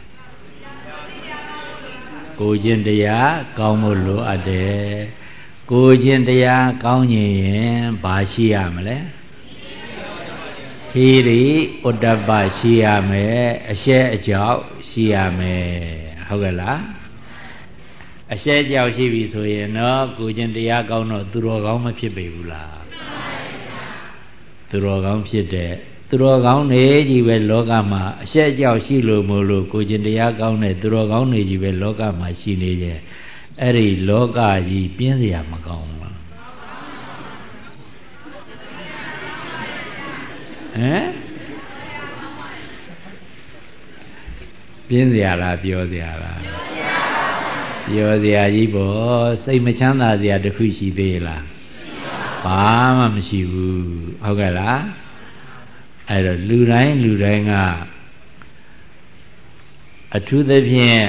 ကိုချင်းတရားကောင်းဖို့လိုအပ်တယ်ကိုချင်းတရားကောင်းရင်ဘာရှိရမလဲဟိရိဥဒ္ဒပရှိရမယ်အရှက်အကြောက်ရှိရမယ်ဟုတ်ကဲ့လားအရှက်အကြောက်ရှိပြီဆိုရင်တော့ကိုချင်းတရားကောင်းတော့သူတော်ကောင်းမဖြစ်ပေဘူးလားသူတော်ကောင်းဖြစ်တဲ့သူတော်ကောင်းနေကြီးပဲလောကမှာအရှက်အကြောက်ရှိလို့မို့လို့ကိုကျင်တရားကောင်းတဲ့သူတော်ကောင်းနေကြီးပဲလောကမှာရှိနေကြအဲ့ဒီလောကကြီးပြင်းစရာမကောင်းဘူးဟမ်ပြင်းစရာလားပြောစရာလားပြောစရာကြီးပေါ့စိတ်မချမ်းသာစရာတခုရှိသေးလားဘာမှမရှိဘူးဟုတ်ကဲ့လားအဲ့တော့လူတိုင်းလူတိုင်းကအထူးသဖြင့်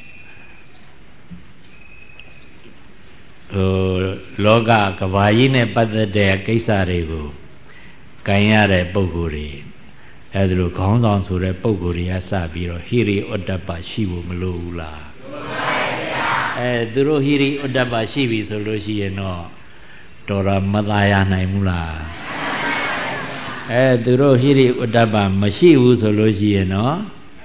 ဟိုလောကကဘာကြီးနဲ့ပတ်သက်တဲ့ကိစ္စတွေကိုကြင်ရတဲ့ပုဂ္ဂိုလ်တွေအဲ့ဒါလိုခေါင်းဆောင်ဆိုတဲ့ပုဂ္ဂိုလ်တွေကစပြီးတော့ဟိရိဥဒ္ဒပရှိဖို့မလိုဘူးလားအဲသူတို့ဟိရိဥဒ္ဒပရှိပြီဆိုလို့ရှိရင်တော့တော်တော်မသာရနိုင်ဘူးလားအဲသူတို့ဟိရိဥဒ္ဒပမရှိဘူးဆိုလို့ရှိရင်တော့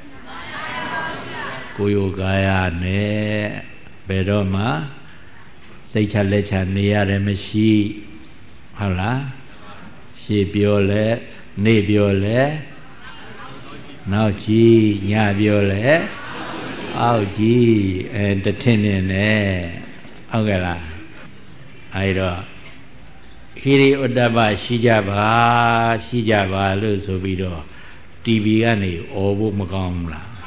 ကိုယ်ယောကာယနဲ့ဘယ်တော့မှစိတ်ချလက်ချနေရတယ်မရှိဟုတ်လားရှေ့ပြောလဲနေပြောလဲနောက်ကြီးညပြောလဲအောက်ကြီးအဲတထင်းနေနဲ့ဟုတ်ကဲ့လားအဲဒီတော့ဟိရိဥဒ္ဒပရှိကြပါရှိကြပါလို့ဆိုပြီးတော့ တီဗီ ကနေអော်ဖို့မကောင်းဘူးလား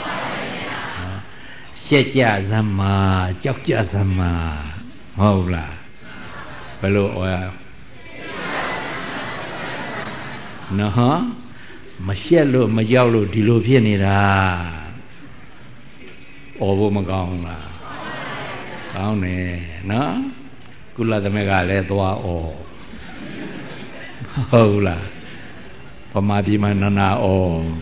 ရှက်ကြစမ်းမာကြောက်ကြစမ်းမာမဟုတ်လားဘယ်လိုអော်ရနော်မရှက်လို့မကြောက်လို့ဒီလိုဖြစ်နေတာអော်ဖို့မကောင်းဘူးလားကောင်းတယ်နော်ကုလသမဂ္ဂလည်းသွားអော်ဟုတ်လားဗမာပြည်မှာနာနာဩ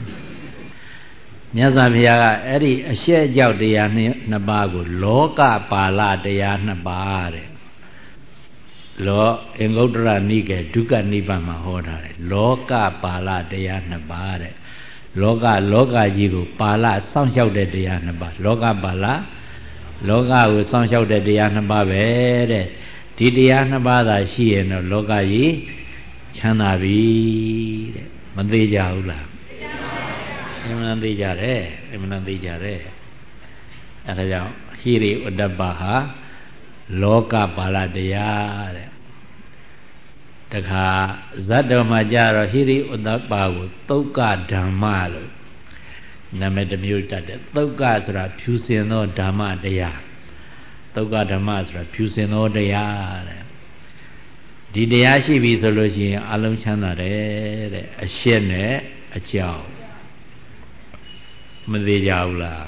မြတ်စွာဘုရားကအဲ့ဒီအရှက်အကြောက်တရားနှစ်ပါးကိုလောကပါဠတရားနှစ်ပါးတဲ့လောအင်္ဂုတ္တရနိကေဒုက္ခနိဗ္ဗာန်မှာဟောထားတယ်လောကပါဠတရားနှစ်ပါးတဲ့လောကလောကကြီးကိုပါဠစောင့်ရှောက်တဲ့တရားနှစ်ပါးလောကပါဠလောကကိုစောင့်ရှောက်တဲ့တရားနှစ်ပါးပဲတဲ့ဒီတရားနှစ်ပါးသာရှိရင်တော့လောကကြီးချမ်းသာပြီတဲ့မသေးကြဘူးလားအမှန်သေးကြတယ်အမှန်သေးကြတယ်အဲဒါကြောင့်ဟိရိဥဒ္ဒပဟာလောကပါဠတရားတဲ့တခါဇတ်တော်မှာကြတော့ဟိရိဥဒ္ဒပကိုသုတ်ကဓမ္မလို့နာမည်တစ်မျိုးတတ်တယ်သုတ်ကဆိုတာဖြူစင်သောဓမ္မတရားသုတ်ကဓမ္မဆိုတာဖြူစင်သောတရားတဲ့ဒီတရားရှိပြီဆိုလို့ရှိရင်အလုံးချမ်းသာတယ်တဲ့အရှက်နဲ့အကြောင်းမသေးကြဘူးလား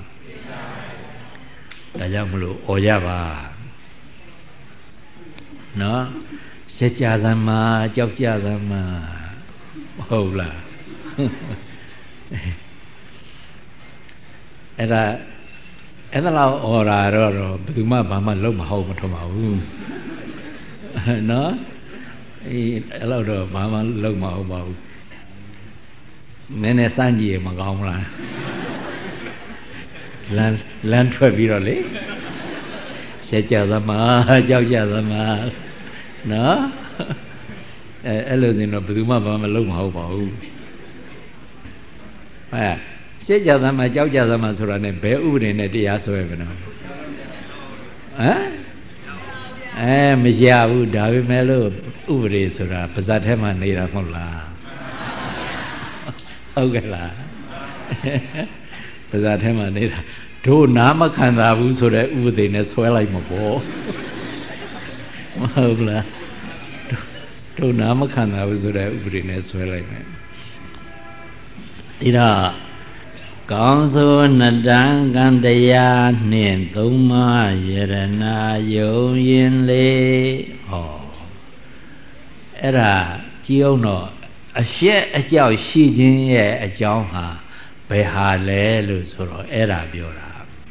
ဒါကြောင့်မလို့ဩရပါနော်ရှက်ကြစမ်းမှာကြောက်ကြစမ်းမှာဟုတ်လားအဲ့ဒါအဲ့ဒါလောက်ဩရာတော့ဘယ်သူမှဘာမှလုံးမဟုတ်မထမဘူးနော်အေးအဲ့လောက်တော့ဘာမှလုံးမဟုတ်ပါဘူးနည်းနည်းစမ်းကြည့်ရမကောင်းဘူးလားလမ်းလမ်းထွက်ပြီးတော့လေရှက်ကြသမားကြောက်ကြသမားနော်အဲအဲ့လိုဆိုတော့ဘယ်သူမှဘာမှလုံးမဟုတ်ပါဘူးအဲရှက်ကြသမားကြောက်ကြသမားဆိုတာ ਨੇ ဘယ်ဥပဒေနဲ့တရားဆွဲမလို့ဟမ်အဲမရဘူးဒါပေမဲ့လို့ဥပဒေဆိုတာပါဇတ်ထဲမှာနေတာမဟုတ်လားဟုတ်ကဲ့လားပါဇတ်ထဲမှာနေတာတို့နားမခံတာဘူးဆိုတဲ့ဥပဒေနဲ့ဆွဲလိုက်မှာပေါ့မဟုတ်လားတို့နားမခံတာဘူးဆိုတဲ့ဥပဒေနဲ့ဆွဲလိုက်မယ်ဒီတော့ကောင်းဆိုနတံကံတရားနှင့်သုံးပါးယရနာယုံရင်လေဟောအဲ့ဒါကြည့်အောင်တော့အရှက်အကြောက်ရှိခြင်းရဲ့အကြောင်းဟာဘယ်ဟာလဲလို့ဆိုတော့အဲ့ဒါပြောတာ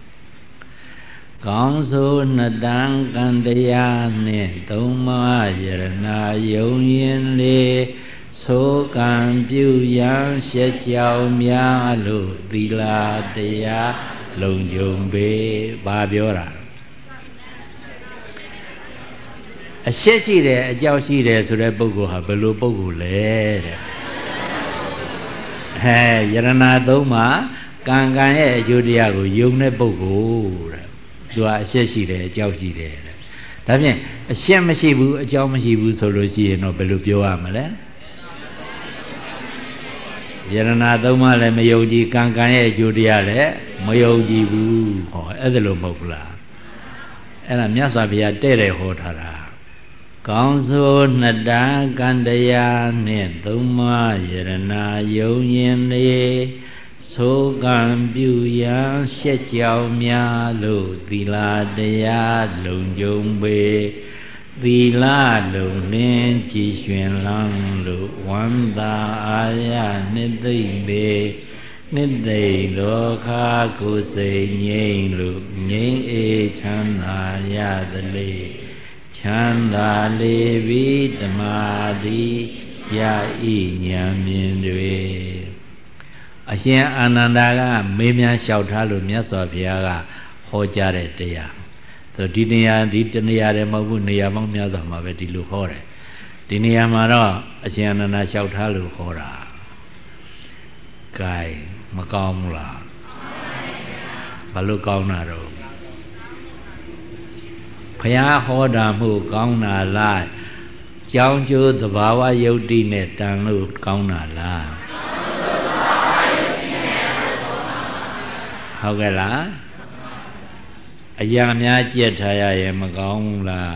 ကောင်းဆိုနတံကံတရားနှင့်သုံးပါးယရနာယုံရင်လေဆိုကံပြုရန်ရှက်ကြောင်များလို့သီလတရားလုံခြုံပေဘာပြောတာအရှက်ရှိတယ်အကြောက်ရှိတယ်ဆိုတဲ့ပုဂ္ဂိုလ်ဟာဘယ်လိုပုဂ္ဂိုလ်လဲတဲ့ဟဲယရနာသုံးပါးကံကံရဲ့အကျိုးတရားကိုယုံတဲ့ပုဂ္ဂိုလ်တဲ့သူကအရှက်ရှိတယ်အကြောက်ရှိတယ်တဲ့ဒါဖြင့်အရှက်မရှိဘူးအကြောက်မရှိဘူးဆိုလို့ရှိရင်တော့ဘယ်လိုပြောရမလဲယရနာသုံးပါးလည်းမယုံကြည်ကံကံရဲ့အကျိုးတရားလည်းမယုံကြည်ဘူးဟောအဲ့ဒါလိုမဟုတ်ဘူးလားအဲ့ဒါမြတ်စွာဘုရားတဲ့တယ်ဟောထားတာကောင်းဆိုနှစ်တံကံတရားနှင့်သုံးပါးယရနာယုံရင်လေဆိုကံပြုရန်ရှက်ကြောင်များလို့သီလတရားလုံခြုံပေသီလလုံလင်းကြည်ရွှင်လန်းလို့ဝန္တာအာရနှစ်သိမ့်ပေနှစ်သိမ့်လောကကိုယ်စိတ်ငြိမ့်လို့ငြိမ့်အေးချမ်းသာရသလေချမ်းသာလေပြီဓမ္မာတိရဤဉာဏ်မြင်တွေအရှင်အာနန္ဒာကမေးမြန်းလျှောက်ထားလို့မြတ်စွာဘုရားကဟောကြားတဲ့တရားဆိုဒီနေရာဒီတနေရာတည်းမဟုတ်ဘူးနေရာပေါင်းများစွာမှာပဲဒီလိုဟောတယ်ဒီနေရာမှာတော့အရှင်အာနန္ဒာလျှောက်ထားလို့ဟောတာ gain မကောင်းဘူးလားဘာလို့ကောင်းတာတော့ဘုရားဟောတာမှုကောင်းတာလားကြောင်းကျိုးသဘာဝယုတ်တိနဲ့တန်လို့ကောင်းတာလားဟုတ်ကဲ့လားအရာများကြက်ထားရရင်မကောင်းဘူးလား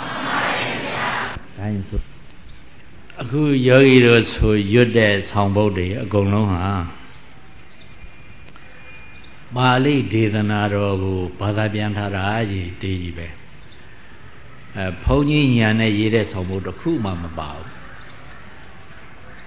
ဒါရင်ဆိုအခုယောဂီတို့ဆိုရွတ်တဲ့ဆောင်ပုဒ်တွေအကုန်လုံးဟာပါဠိဒေသနာတော်ကိုဘာသာပြန်ထားတာကြီးတေးကြီးပဲအဲဘုန်းကြီးညာနဲ့ရေးတဲ့ဆောင်ပုဒ်တစ်ခုမှမပါဘူး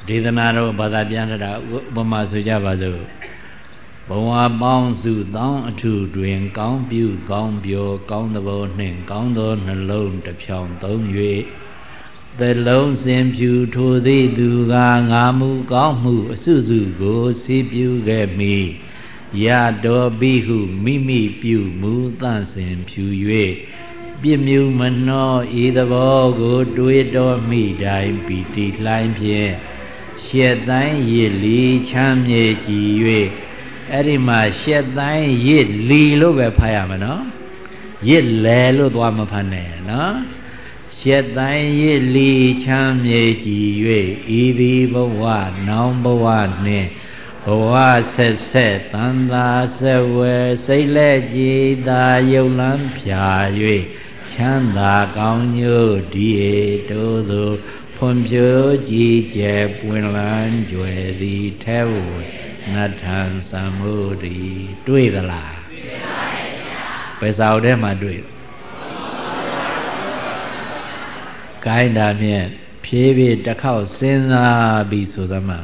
ဒေသနာတော်ဘာသာပြန်တာဥပမာဆိုကြပါစို့ဘဝပေါင်းစုသောင်းအထုတွင်ကောင်းပြုကောင်းပြောကောင်းသဘောနှင့်ကောင်းသောနှလုံးတစ်ဖြောင်သုံး၍သလုံးစင်ဖြူထိုသည်သူကငါမူကောင်းမှုအစုစုကိုစီးပြုခဲ့မိရတော်ဘိဟုမိမိပြုမူသန့်စင်ဖြူ၍ပြည့်မြူမနှောဤသဘောကိုတွေးတော်မိတိုင်းပီတိလှိုင်းဖြင့်ရှက်တိုင်းရစ်လီချမ်းမြေကြည်၍အဲ့ဒီမှာရှက်တိုင်းရစ်လီလို့ပဲဖတ်ရမှာနော်ရစ်လေလို့သွားမဖတ်နဲ့နော်ရှက်တိုင်းရစ်လီချမ်းမြေကြည်၍ဤဒီဘဝနောင်ဘဝနှင့်ဘဝဆက်ဆက်တန်သာဆက်ဝဲစိတ်လက်ကြည်သာယုံလန်းဖြာ၍ချမ်းသာကောင်းညို့ဒီတိုးသို့ဖွံ့ဖြိုးကြည်ကျယ်ပွင့်လန်းကြွယ်သည်ထဲဝနတ်ထံသံမုဒိတွေ့သလားတွေ့ပါရဲ့ဗျာဘယ်စာအုပ်ထဲမှာတွေ့ကိုင်းတာဖြင့်ဖြည်းဖြည်းတစ်ခေါက်စဉ်းစားပြီးဆိုသမှာ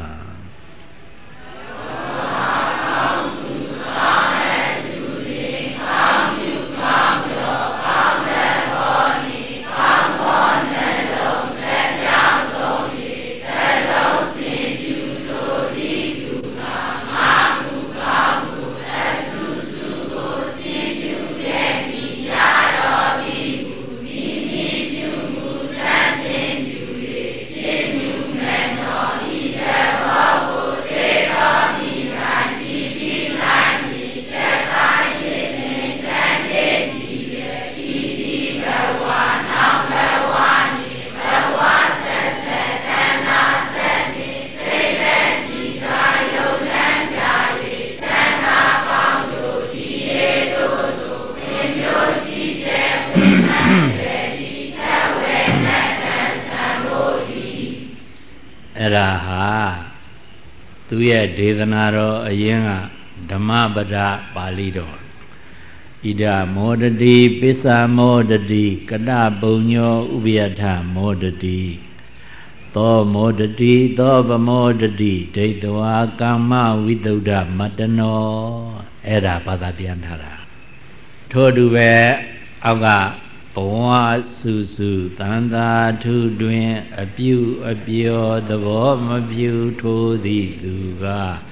အဲ့ဒါဟာသူရဲ့ဒေသနာတော်အရင်ကဓမ္မပဒပါဠိတော်ဣဒမောဒတိပစ္ဆမောဒတိကတပုံညောဥပယထမောဒတိသောမောဒတိသောဗမောဒတိဒိဋ္ဌဝါကာမဝိတုဒ္ဓမတ္တနောအဲ့ဒါဘာသာပြန်ထားတာထို့တူပဲအောက်ကဘဝစုစုတန်တာထုတွင်အပြုအပြောသဘောမပြုထိုးသည်သူက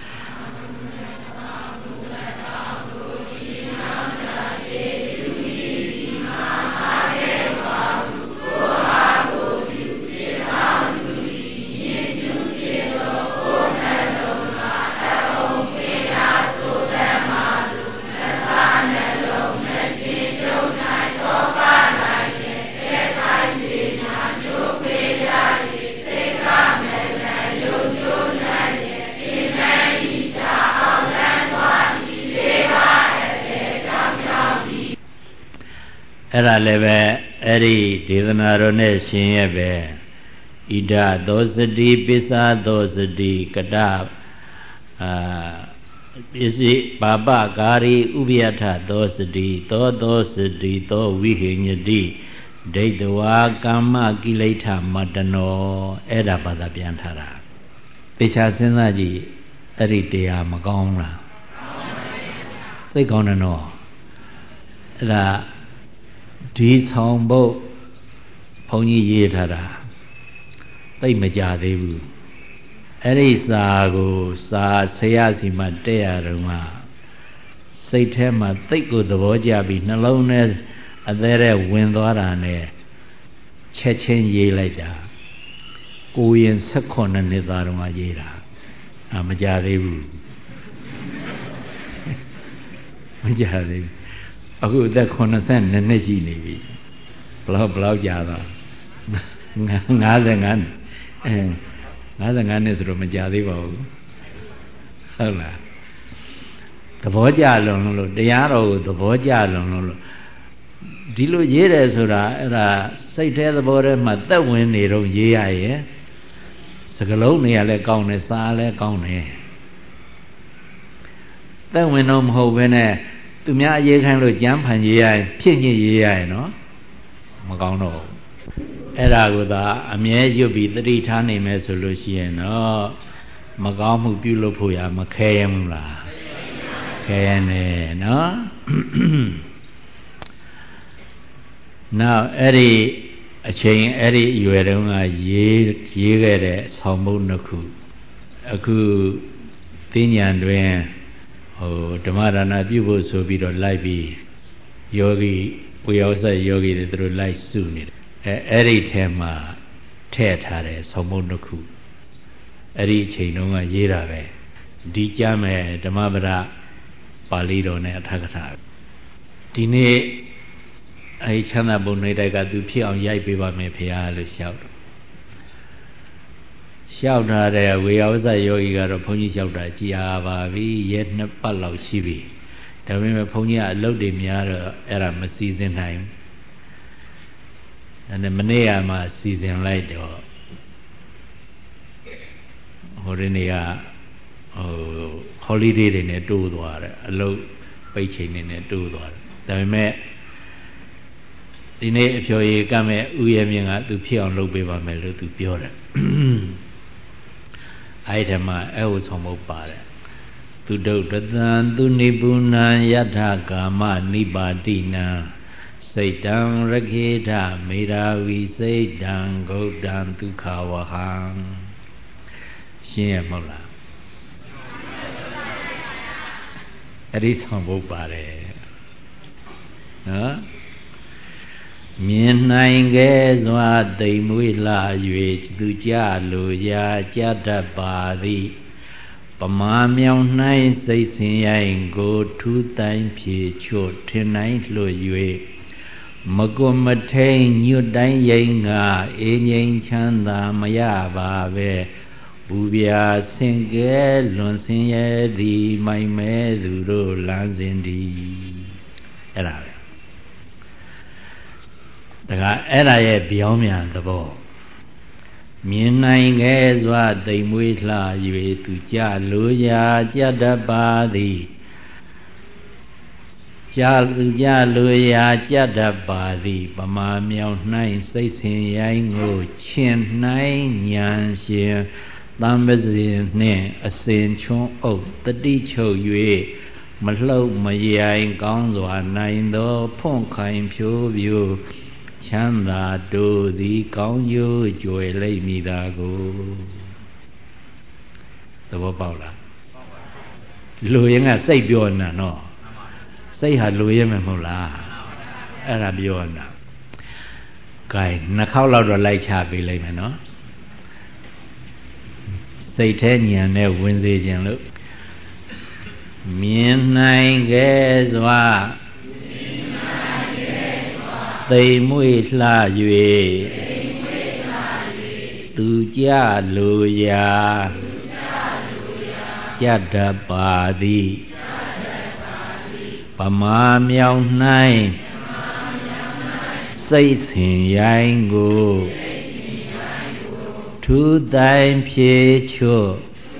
အဲ့ဒါလည်းပဲအဲ့ဒီဒေသနာတော်နဲ့ရှင်ရဲ့ပဲဣဒသောစတိပစ္စာသောစတိကတအာပစ္စည်းပါပကာရီဥပယထသောစတိသောသောစတိသောဝိဟိညတိဒိဋ္ဌဝါကာမကိလေသာမတ္တနောအဲ့ဒါဘာသာပြန်ထားတာပေချာစဉ်းစားကြည့်အဲ့ဒီတရားမကောင်းလားစိတ်ကောင်းတယ်နော်အဲ့ဒါဒီဆောင်ဘုတ်ဘုန်းကြီးရေးထားတာသိမကြသေးဘူးအဲ့ဒီစာကိုစာဆရာစီမှာတက်ရတော့မှစိတ်ထဲမှာသိတ်ကိုသဘောကျပြီးနှလုံးထဲအသေးထဲဝင်သွားတာနဲ့ချက်ချင်းရေးလိုက်တာကိုရင်၁၈နှစ်သားတော့မှရေးတာအာမကြသေးဘူးမကြသေးဘူးအခုအသက်82နှစ်ရှိနေပြီဘလောက်ဘလောက်ကြာတော့55နှစ်အဲ55နှစ်ဆိုတော့မကြာသေးပါဘူးဟုတ်လားသဘောကျလွန်လို့တရားတော်ကိုသဘောကျလွန်လို့ဒီလိုရေးတယ်ဆိုတာအဲ့ဒါစိတ်แท้သဘောထဲမှာသက်ဝင်နေတော့ရေးရရဲ့စကလုံးတွေကလည်းကောင်းတယ်စာလည်းကောင်းတယ်သက်ဝင်တော့မဟုတ်ဘဲနဲ့သူများအရေးခိုင်းလို့ကြမ်းဖန်ရေးရရင်ဖြစ်ညစ်ရေးရရင်နော်မကောင်းတော့ဘူးအဲ့ဒါကိုသာအမြဲရွတ်ပြီးသတိထားနိုင်မယ်ဆိုလို့ရှိရင်တော့မကောင်းမှုပြုလုပ်ဖို့ရမခဲရဘူးလားခဲရနေနော်နောက်အဲ့ဒီအချိန်အဲ့ဒီအရွယ်တုန်းကရေးရေးခဲ့တဲ့ဆောင်းပုဒ်နှစ်ခုအခုသိဉာဏ်တွင်ဟိုဓမ္မဒါနပြုဖို့ဆိုပြီးတော့လိုက်ပြီးယောဂီဝိယောဆက်ယောဂီတွေသူတို့လိုက်စုနေတယ်အဲအဲ့ဒီထဲမှာထည့်ထားတဲ့ဆောင်းပုဒ်နှစ်ခုအဲ့ဒီအချိန်တုန်းကရေးတာပဲဒီကြမဲ့ဓမ္မပဒပါဠိတော်နဲ့အထကထာဒီနေ့အဲချမ်းသာဘုံနေတိုက်ကသူဖြစ်အောင်ရိုက်ပေးပါမယ်ဖေဟာလို့လျှောက်တော့လျှောက်ထားတဲ့ဝေယဝဇ္ဇယောဂီကတော့ဘုန်းကြီးလျှောက်တာကြာပါပြီရဲ့နှစ်ပတ်လောက်ရှိပြီဒါပေမဲ့ဘုန်းကြီးကအလုပ်တွေများတော့အဲ့ဒါမစီစဉ်နိုင်ဘူးဒါနဲ့မနေ့ကမှစီစဉ်လိုက်တော့ဟိုဒီနေ့ကဟို holiday တွေနဲ့တိုးသွားတယ်အလုပ်ပိတ်ချိန်တွေနဲ့တိုးသွားတယ်ဒါပေမဲ့ဒီနေ့အဖြော်ရည်ကမဲ့ဥယျာဉ်မြင့်ကသူဖြစ်အောင်လုပ်ပေးပါမယ်လို့သူပြောတယ်အဲ့ဒီမှာအဟုဆောင်မှုပါတယ်သူဒုဒသံသူနိပုဏံယထာကာမနိပါတိနံစိတ်တံရခေထမေရာဝီစိတ်တံဂௌတံဒုက္ခဝဟံရှင်းရမဟုတ်လားအဲ့ဒီဆောင်မှုပါတယ်နော်မြင်နိုင်ခဲ့စွာတိမ်မွေးလာ၍သူကြလိုရာကြတတ်ပါသည်ပမာမြောင်၌စိတ်ဆင်းရိုင်းကိုထူးတိုင်းဖြေချွတ်ထင်နိုင်လွတ်၍မကွမထိန်ညွတ်တိုင်းရင်ကအေးငိမ်ချမ်းသာမရပါပဲဘူပြာဆင်ကဲလွန်ဆင်းရဲသည်မိုင်မဲသူတို့လမ်းစဉ်သည်အဲ့ဒါပဲဒါကအဲ့ဒါရဲ့ပြောင်းပြန်သဘောမြင်နိုင်ခဲ့စွာတိမ်မွေးလှ၍သူကြလိုရာကြတတ်ပါသည်ကြာသူကြလိုရာကြတတ်ပါသည်ပမာမြောင်၌စိတ်ဆင်ရိုင်းကိုချင်းနိုင်ဉာဏ်ရှင်သံပစဉ်နှင့်အစဉ်ချွန်းအုပ်တတိချုပ်၍မလှုပ်မရိုင်ကောင်းစွာနိုင်သောဖွန့်ခိုင်ဖြိုးဖြိုးချမ်းသာတို့သည်ကောင်းကျိုးကြွယ်လိမ့်မည်သာကိုသဘောပေါက်လားလူရင်ကစိတ်ပြောနေတာနော်စိတ်ဟာလူရင်မဟုတ်လားအဲ့ဒါပြောနေတာကဲနှစ်ခေါက်လောက်တော့လိုက်ချပေးလိုက်မယ်နော်စိတ်แท้ဉာဏ်နဲ့ဝင်စေခြင်းလို့မြင်နိုင်ခဲ့စွာသိမ်မွေ့လှ၍သူကြလိုရာကြတတ်ပါသည်ပမာမြောင်၌စိတ်ဆင်ရိုင်းကိုထူးတိုင်းဖြေချွတ်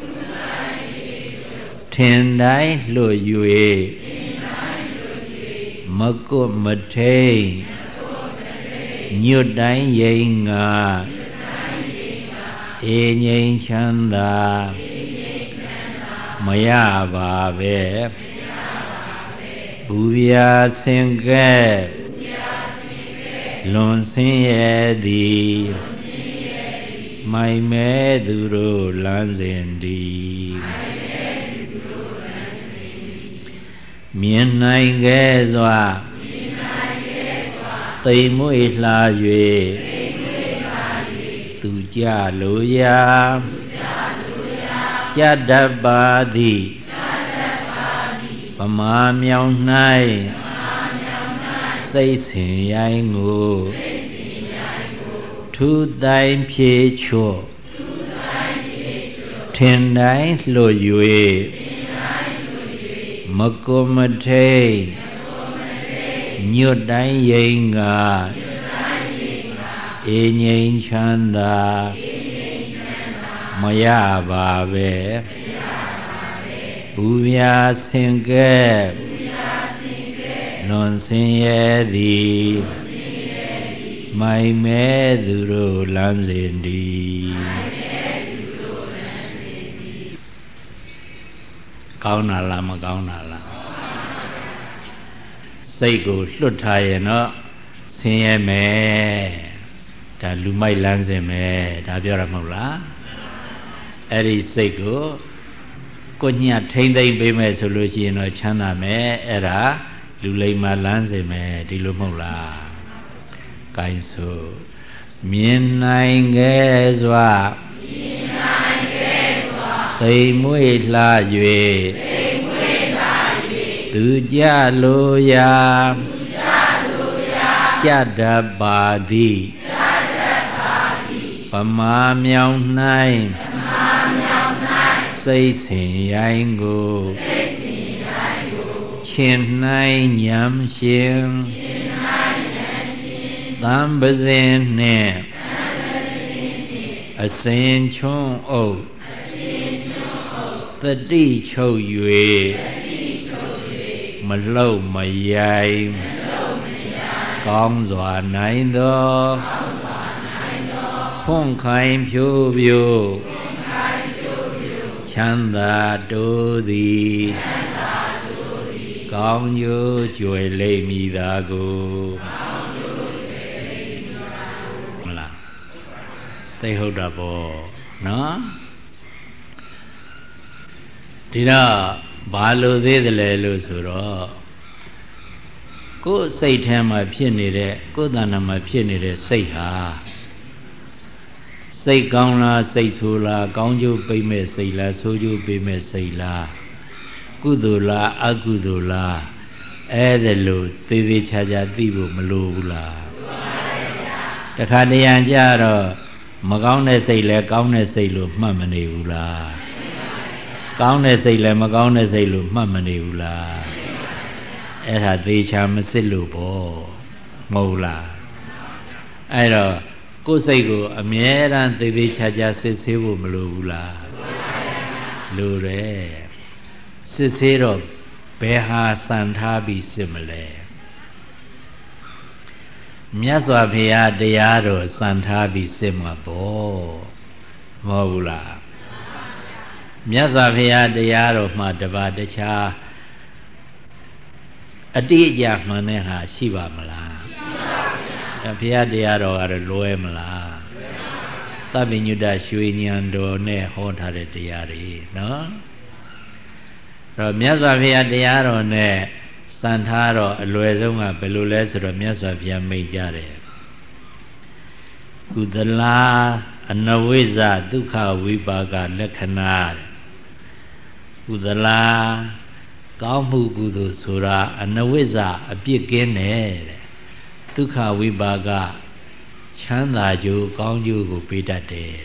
ထင်တိုင်းလွတ်၍မကွမထိန်ညွတ်တိုင်းရင်ငါအေးငြိမ်ချမ်းသာမရပါပဲဘူပြာဆင်ကဲလွန်ဆင်းရဲသည်မိုင်မဲသူတို့လမ်းစဉ်သည်မြင်နိုင်ခဲ့စွာသိမ်မွေ့လှ၍သူကြလိုရာကြတတ်ပါသည်ပမာမြောင်၌စိတ်ဆင်ရိုင်းကိုထူးတိုင်းဖြေချွတ်ထင်တိုင်းလွတ်၍မကွမထိန်ညွတ်တိုင်းရင်ကအေးငြိမ်ချမ်းသာမရပါပဲဘူပြာဆင်ကဲလွန်ဆင်းရဲသည်မိုင်မဲသူတို့လမ်းစဉ်ဒီကောင်းတာလားမကောင်းတာလားစိတ်ကိုလွတ်ထားရင်တော့ဆင်းရဲမယ်ဒါလူမိုက်လမ်းစဉ်ပဲဒါပြောရမဟုတ်လားအဲ့ဒီစိတ်ကိုကိုညထိမ့်သိမ့်ပေးမယ်ဆိုလို့ရှိရင်တော့ချမ်းသာမယ်အဲ့ဒါလူလိမ္မာလမ်းစဉ်ပဲဒီလိုမဟုတ်လားကိုင်းဆိုမြင်နိုင်ခဲ့စွာမြင်နိုင်ခဲ့စွာသိမ်မွေ့လှ၍သိမ်မွေ့လှ၍သူကြလိုရာသူကြလိုရာကြတတ်ပါသည်ကြတတ်ပါသည်ပမာမြောင်၌ပမာမြောင်၌စိတ်စဉ်ရိုင်းကိုစိတ်စဉ်ရိုင်းကိုချင်းနိုင်ညံရှင်ချင်းနိုင်ညံရှင်သံပဇင်နှင့်သံပဇင်နှင့်အစဉ်ချွန်းအုပ်အစဉ်ချွန်းအုပ်တတိချုပ်၍တတိချုပ်၍မလှုပ်မရိုင်မလှုပ်မရိုင်ကောင်းစွာနိုင်သောကောင်းစွာနိုင်သောဖွင့်ခိုင်ဖြိုးဖြိုးဖွင့်ခိုင်ဖြိုးဖြိုးချမ်းသာတိုးသည်ချမ်းသာတိုးသည်ကောင်းကျိုးကြွယ်လိမ့်မည်သာကိုကောင်းကျိုးကြွယ်လိမ့်မည်သာကိုမလားသိဟုတ်တာပေါ့နော်ဒီတော့ဘာလို့သေးတယ်လဲလို့ဆိုတော့ကိုယ်စိတ်ထဲမှာဖြစ်နေတဲ့ကိုယ်တဏ္ဍာမှာဖြစ်နေတဲ့စိတ်ဟာစိတ်ကောင်းလားစိတ်ဆိုးလားကောင်းကျိုးပိမဲ့စိတ်လားဆိုးကျိုးပိမဲ့စိတ်လားကုသိုလ်လားအကုသိုလ်လားအဲ့ဒါလို့သေသေးချာချာသိဖို့မလိုဘူးလားတခါတရံကြတော့မကောင်းတဲ့စိတ်လဲကောင်းတဲ့စိတ်လို့မှတ်မနေဘူးလားကောင်းတဲ့စိတ်လဲမကောင်းတဲ့စိတ်လို့မှတ်မနေဘူးလားအဲ့ဒါသေချာမစစ်လို့ပေါ့မဟုတ်လားအဲ့တော့ကိုယ်စိတ်ကိုအမြဲတမ်းသေသေးချာချာစစ်ဆေးဖို့မလိုဘူးလားလိုတယ်စစ်ဆေးတော့ဘယ်ဟာစံထားပြီးစစ်မလဲမြတ်စွာဘုရားတရားတော်စံထားပြီးစစ်မှာပေါ့မဟုတ်ဘူးလားမြတ်စွာဘုရားတရားတော်မှတပါးတခြားအတိအကျမှန်တဲ့ဟာရှိပါမလားရှိပါဗျာဘုရားတရားတော်ကတော့လွယ်မလားသဗ္ဗညုတရွှေဉဏ်တော်နဲ့ဟောထားတဲ့တရားတွေနော်တော့မြတ်စွာဘုရားတရားတော်နဲ့စံထားတော့အလွယ်ဆုံးကဘယ်လိုလဲဆိုတော့မြတ်စွာဘုရားမိန့်ကြတယ်ကုသလာအနဝိဇ္ဇဒုက္ခဝိပါကလက္ခဏာကုသလာကောင်းမှုကုသိုလ်ဆိုတာအနဝိဇ္ဇအပြစ်ကင်းတယ်တဲ့ဒုက္ခဝိပါကချမ်းသာကြိုးကောင်းကျိုးကိုပေးတတ်တယ်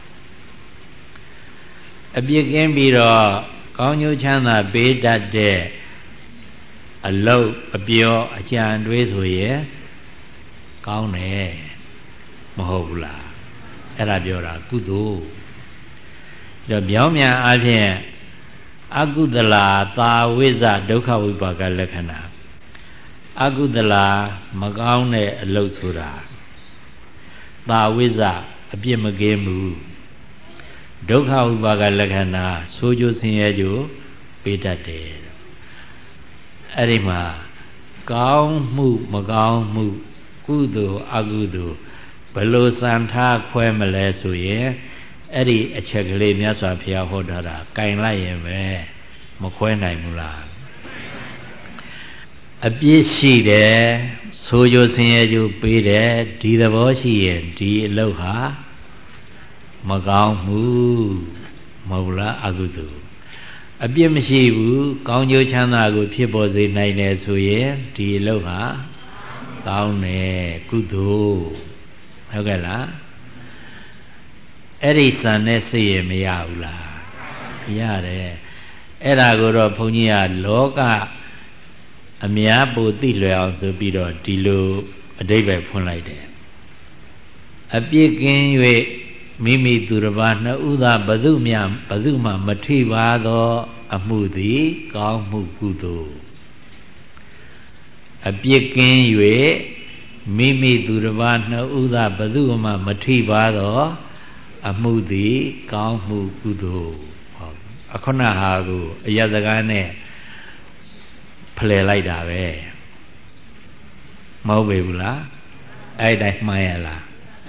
အပြစ်ကင်းပြီးတော့ကောင်းကျိုးချမ်းသာပေးတတ်တဲ့အလုတ်အပြောအကြံတွေးဆိုရင်ကောင်းတယ်မဟုတ်ဘူးလားအဲ့ဒါပြောတာကုသိုလ်ဒါပြောင်းမြန်အားဖြင့်အကုသလာသာဝိဇ္ဇဒုက္ခဝိပါကလက္ခဏာအကုသလာမကောင်းတဲ့အလုပ်ဆိုတာသာဝိဇ္ဇအပြစ်မကင်းဘူးဒုက္ခဝိပါကလက္ခဏာဆိုးကျိုးဆင်းရဲကျိုးပေးတတ်တယ်အဲ့ဒီမှာကောင်းမှုမကောင်းမှုကုသိုလ်အကုသိုလ်ဘယ်လိုစံထားခွဲမလဲဆိုရင်အဲ့ဒီအချက်ကလေးမြတ်စွာဘုရားဟောထားတာကင်လိုက်ရင်ပဲမခွဲနိုင်ဘူးလားအပြစ်ရှိတယ်ဆိုးကျိုးဆင်းရဲကျိုးပေးတယ်ဒီသဘောရှိရင်ဒီအလုပ်ဟာမကောင်းဘူးမဟုတ်လားအကုသိုလ်အပြစ်မရှိဘူးကောင်းကျိုးချမ်းသာကိုဖြစ်ပေါ်စေနိုင်တယ်ဆိုရင်ဒီအလုပ်ဟာကောင်းတယ်ကုသိုလ်ဟုတ်ကဲ့လားအဲ့ဒီစံနဲ့စိတ်ရမရဘူးလားရတယ်အဲ့ဒါကိုတော့ဘုန်းကြီးကလောကအများပိုသိလွယ်အောင်ဆိုပြီးတော့ဒီလိုအဓိပ္ပာယ်ဖွင့်လိုက်တယ်အပြစ်ကင်း၍မိမိသူတစ်ပါးနှစ်ဦးသာဘသူမျှဘသူမှမထိပါသောအမှုသည်ကောင်းမှုကုသိုလ်အပြစ်ကင်း၍မိမိသူတစ်ပါးနှစ်ဦးသာဘယ်သူမှမထိပါတော့အမှုသည်ကောင်းမှုကုသိုလ်ဟောအခုနဟာကိုအရစကားနဲ့ဖလှယ်လိုက်တာပဲမဟုတ်ပေဘူးလားအဲ့တိုင်းမှန်ရလား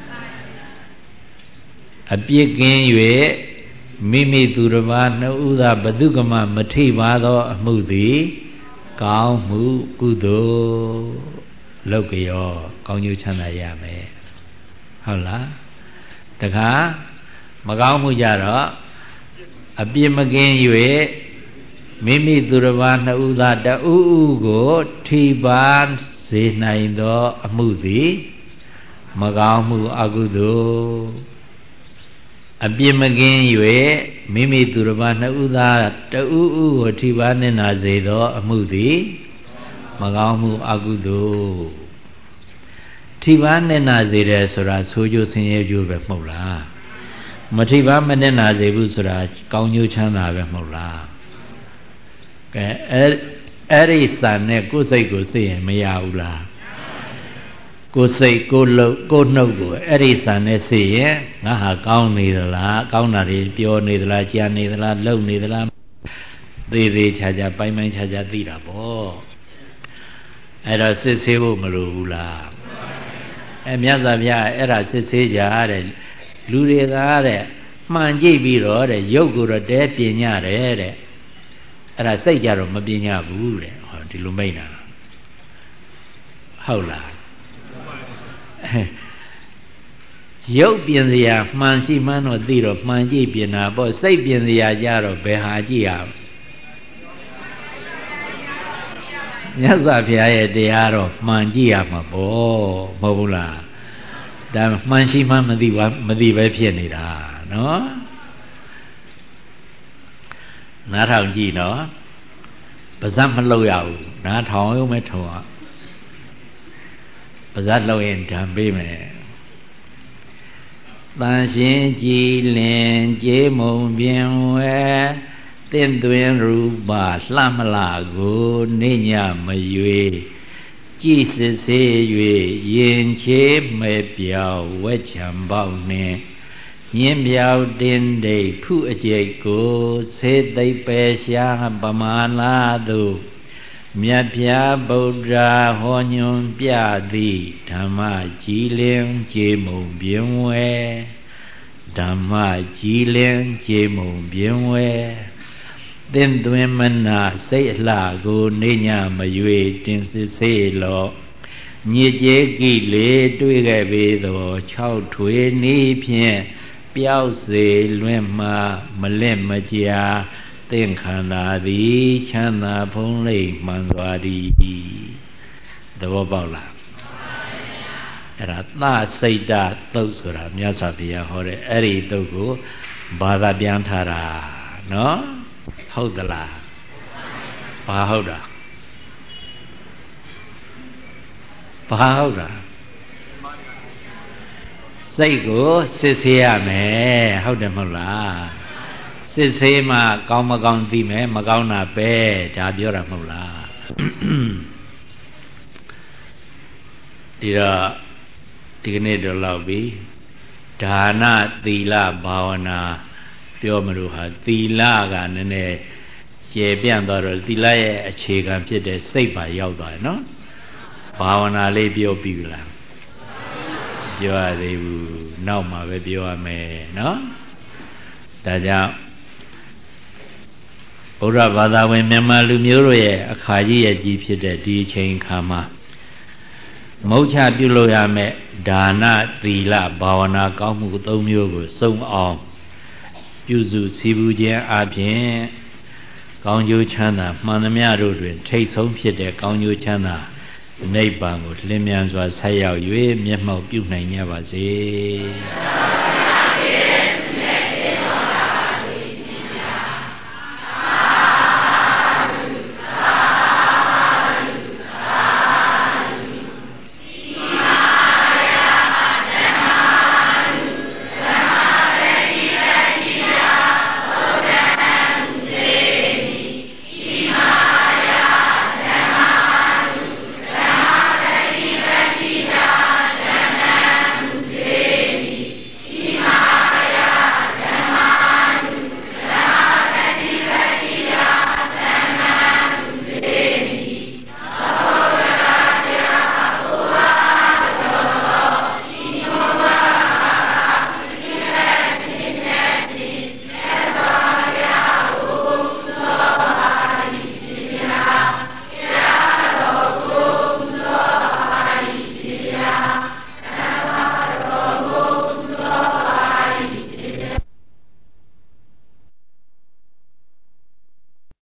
အပြစ်ကင်း၍မိမိသူတစ်ပါးနှစ်ဦးသာဘယ်သူမှမထိပါသောအမှုသည်ကောင်းမှုကုသိုလ်လောက်ကြောကောင်းကျိုးချမ်းသာရမယ်ဟုတ်လားတခါမကောင်းမှုကြတော့အပြစ်မကင်း၍မိမိသူတစ်ပါးနှစ်ဦးသာတဦးဦးကိုထိပါစေနိုင်သောအမှုသည်မကောင်းမှုအကုသိုလ်အပြစ်မကင်း၍မိမိသူတစ်ပါးနှစ်ဦးသာတဦးဦးကိုထိပါနေနာစေသောအမှုသည်မကောင်းမှုအကုသိုလ်ထိပါနေနာစေတယ်ဆိုတာဆိုးကျိုးဆင်းရဲကျိုးပဲမဟုတ်လားမထိပါမနေနာစေဘူးဆိုတာကောင်းကျိုးချမ်းသာပဲမဟုတ်လားကဲအဲ့အဲ့ဒီစာနဲ့ကိုယ်စိတ်ကိုသိရင်မရဘူးလားကိုယ်စိတ်ကိုယ်လုံးကိုယ်နှုတ်ကိုအဲ့ဒီစာနဲ့သိရင်ငါဟာကောင်းနေသလားကောင်းတာတွေပြောနေသလားကြံနေသလားလုံနေသလားသေးသေးချာချာပိုင်းပိုင်းချာချာသိတာပေါ့အဲ့တော့စစ်ဆေးဖို့မလိုဘူးလားအဲမြတ်စွာဘုရားအဲ့ဒါစစ်ဆေးကြတဲ့လူတွေကတဲ့မှန်ကြည့်ပြီးတော့တဲ့ရုပ်ကိုတော့တဲပညာတယ်တဲ့အဲ့ဒါစိတ်ကြတော့မပညာဘူးတဲ့ဟောဒီလိုမိတ်တာဟုတ်လားရုပ်ပြင်စရာမှန်ရှိမှန်းတော့သိတော့မှန်ကြည့်ပြင်တာပေါ့စိတ်ပြင်စရာကြတော့ဘယ်ဟာကြည့်ရမြတ်စွာဘုရားရဲ့တရားတော့မှန်ကြည့်ရမှာပေါ့မဟုတ်ဘူးလားဒါမှန်ရှိမှန်းမသိပါမသိပဲဖြစ်နေတာနော်နားထောင်ကြည့်နော်ပါဇက်မလှုပ်ရဘူးနားထောင်ရုံပဲထောင်ရပါဇက်လှုပ်ရင်ဓာန်ပေးမယ်တန်ရှင်းကြည်လင်ကြေးမုံပြင်ဝဲတင့်သွင်းရူပလှမလာကိုနေညမရွေကြည်စစ်စေး၍ရင်ချေမဲ့ပြောင်းဝက်ချံပေါက်နှင့်ညင်းပြောင်းတင်းဒိတ်ဖုအကျိတ်ကိုစေသိပ်ပဲရှားပမာလာသို့မြတ်ဗျာဗုဒ္ဓဟောညွန်ပြသည်ဓမ္မကြည်လင်ကြေမုံပြင်းဝဲဓမ္မကြည်လင်ကြေမုံပြင်းဝဲသင်သွင်းမနာစိတ်အလှကိုနေညမရွေတင်စစ်စေလောညစ်ကြေးကိလေတွေ့ခဲ့ပေသော၆ထွေနည်းဖြင့်ပျောက်စေလွင့်မှမလင့်မကြာသင်္ခန္ဓာသည်ချမ်းသာဖုံးလိမ့်မှန်စွာသည်သဘောပေါက်လားအဲ့ဒါသစိတ်တသုတ်ဆိုတာမြတ်စွာဘုရားဟောတဲ့အဲ့ဒီသုတ်ကိုဘာသာပြန်ထားတာနော်ဟုတ်သလားဘာဟုတ်တာဘာဟုတ်တာစိတ်ကိုစစ်ဆေးရမယ်ဟုတ်တယ်မဟုတ်လားစစ်ဆေးမှကောင်းမကောင်းသိမယ်မကောင်းတာပဲဒါပြောတာမဟုတ်လားဒီတော့ဒီကနေ့တော့လောက်ပြီဒါနသီလဘာဝနာပြောမလို့ဟာသီလကနည်းနည်းကျေပြန့်သွားတော့သီလရဲ့အခြေခံဖြစ်တဲ့စိတ်ပါရောက်သွားတယ်နော်ဘာဝနာလေးပြောပြီးလားပြောရသေးဘူးနောက်မှပဲပြောရမယ်နော်ဒါကြောင့်ဘုရားဘာသာဝင်မြန်မာလူမျိုးတို့ရဲ့အခါကြီးရဲ့ကြီးဖြစ်တဲ့ဒီအချိန်ခါမှာမုတ်ချပြုလို့ရမယ်ဒါနသီလဘာဝနာကောင်းမှုသုံးမျိုးကိုစုံအောင်ပြုစုစည်းပူးခြင်းအပြင်ကောင်းကျိုးချမ်းသာမှန်သမျှတို့တွင်ထိတ်ဆုံးဖြစ်တဲ့ကောင်းကျိုးချမ်းသာနိဗ္ဗာန်ကိုလင်းမြန်စွာဆက်ရောက်၍မျက်မှောက်ပြုနိုင်ကြပါစေ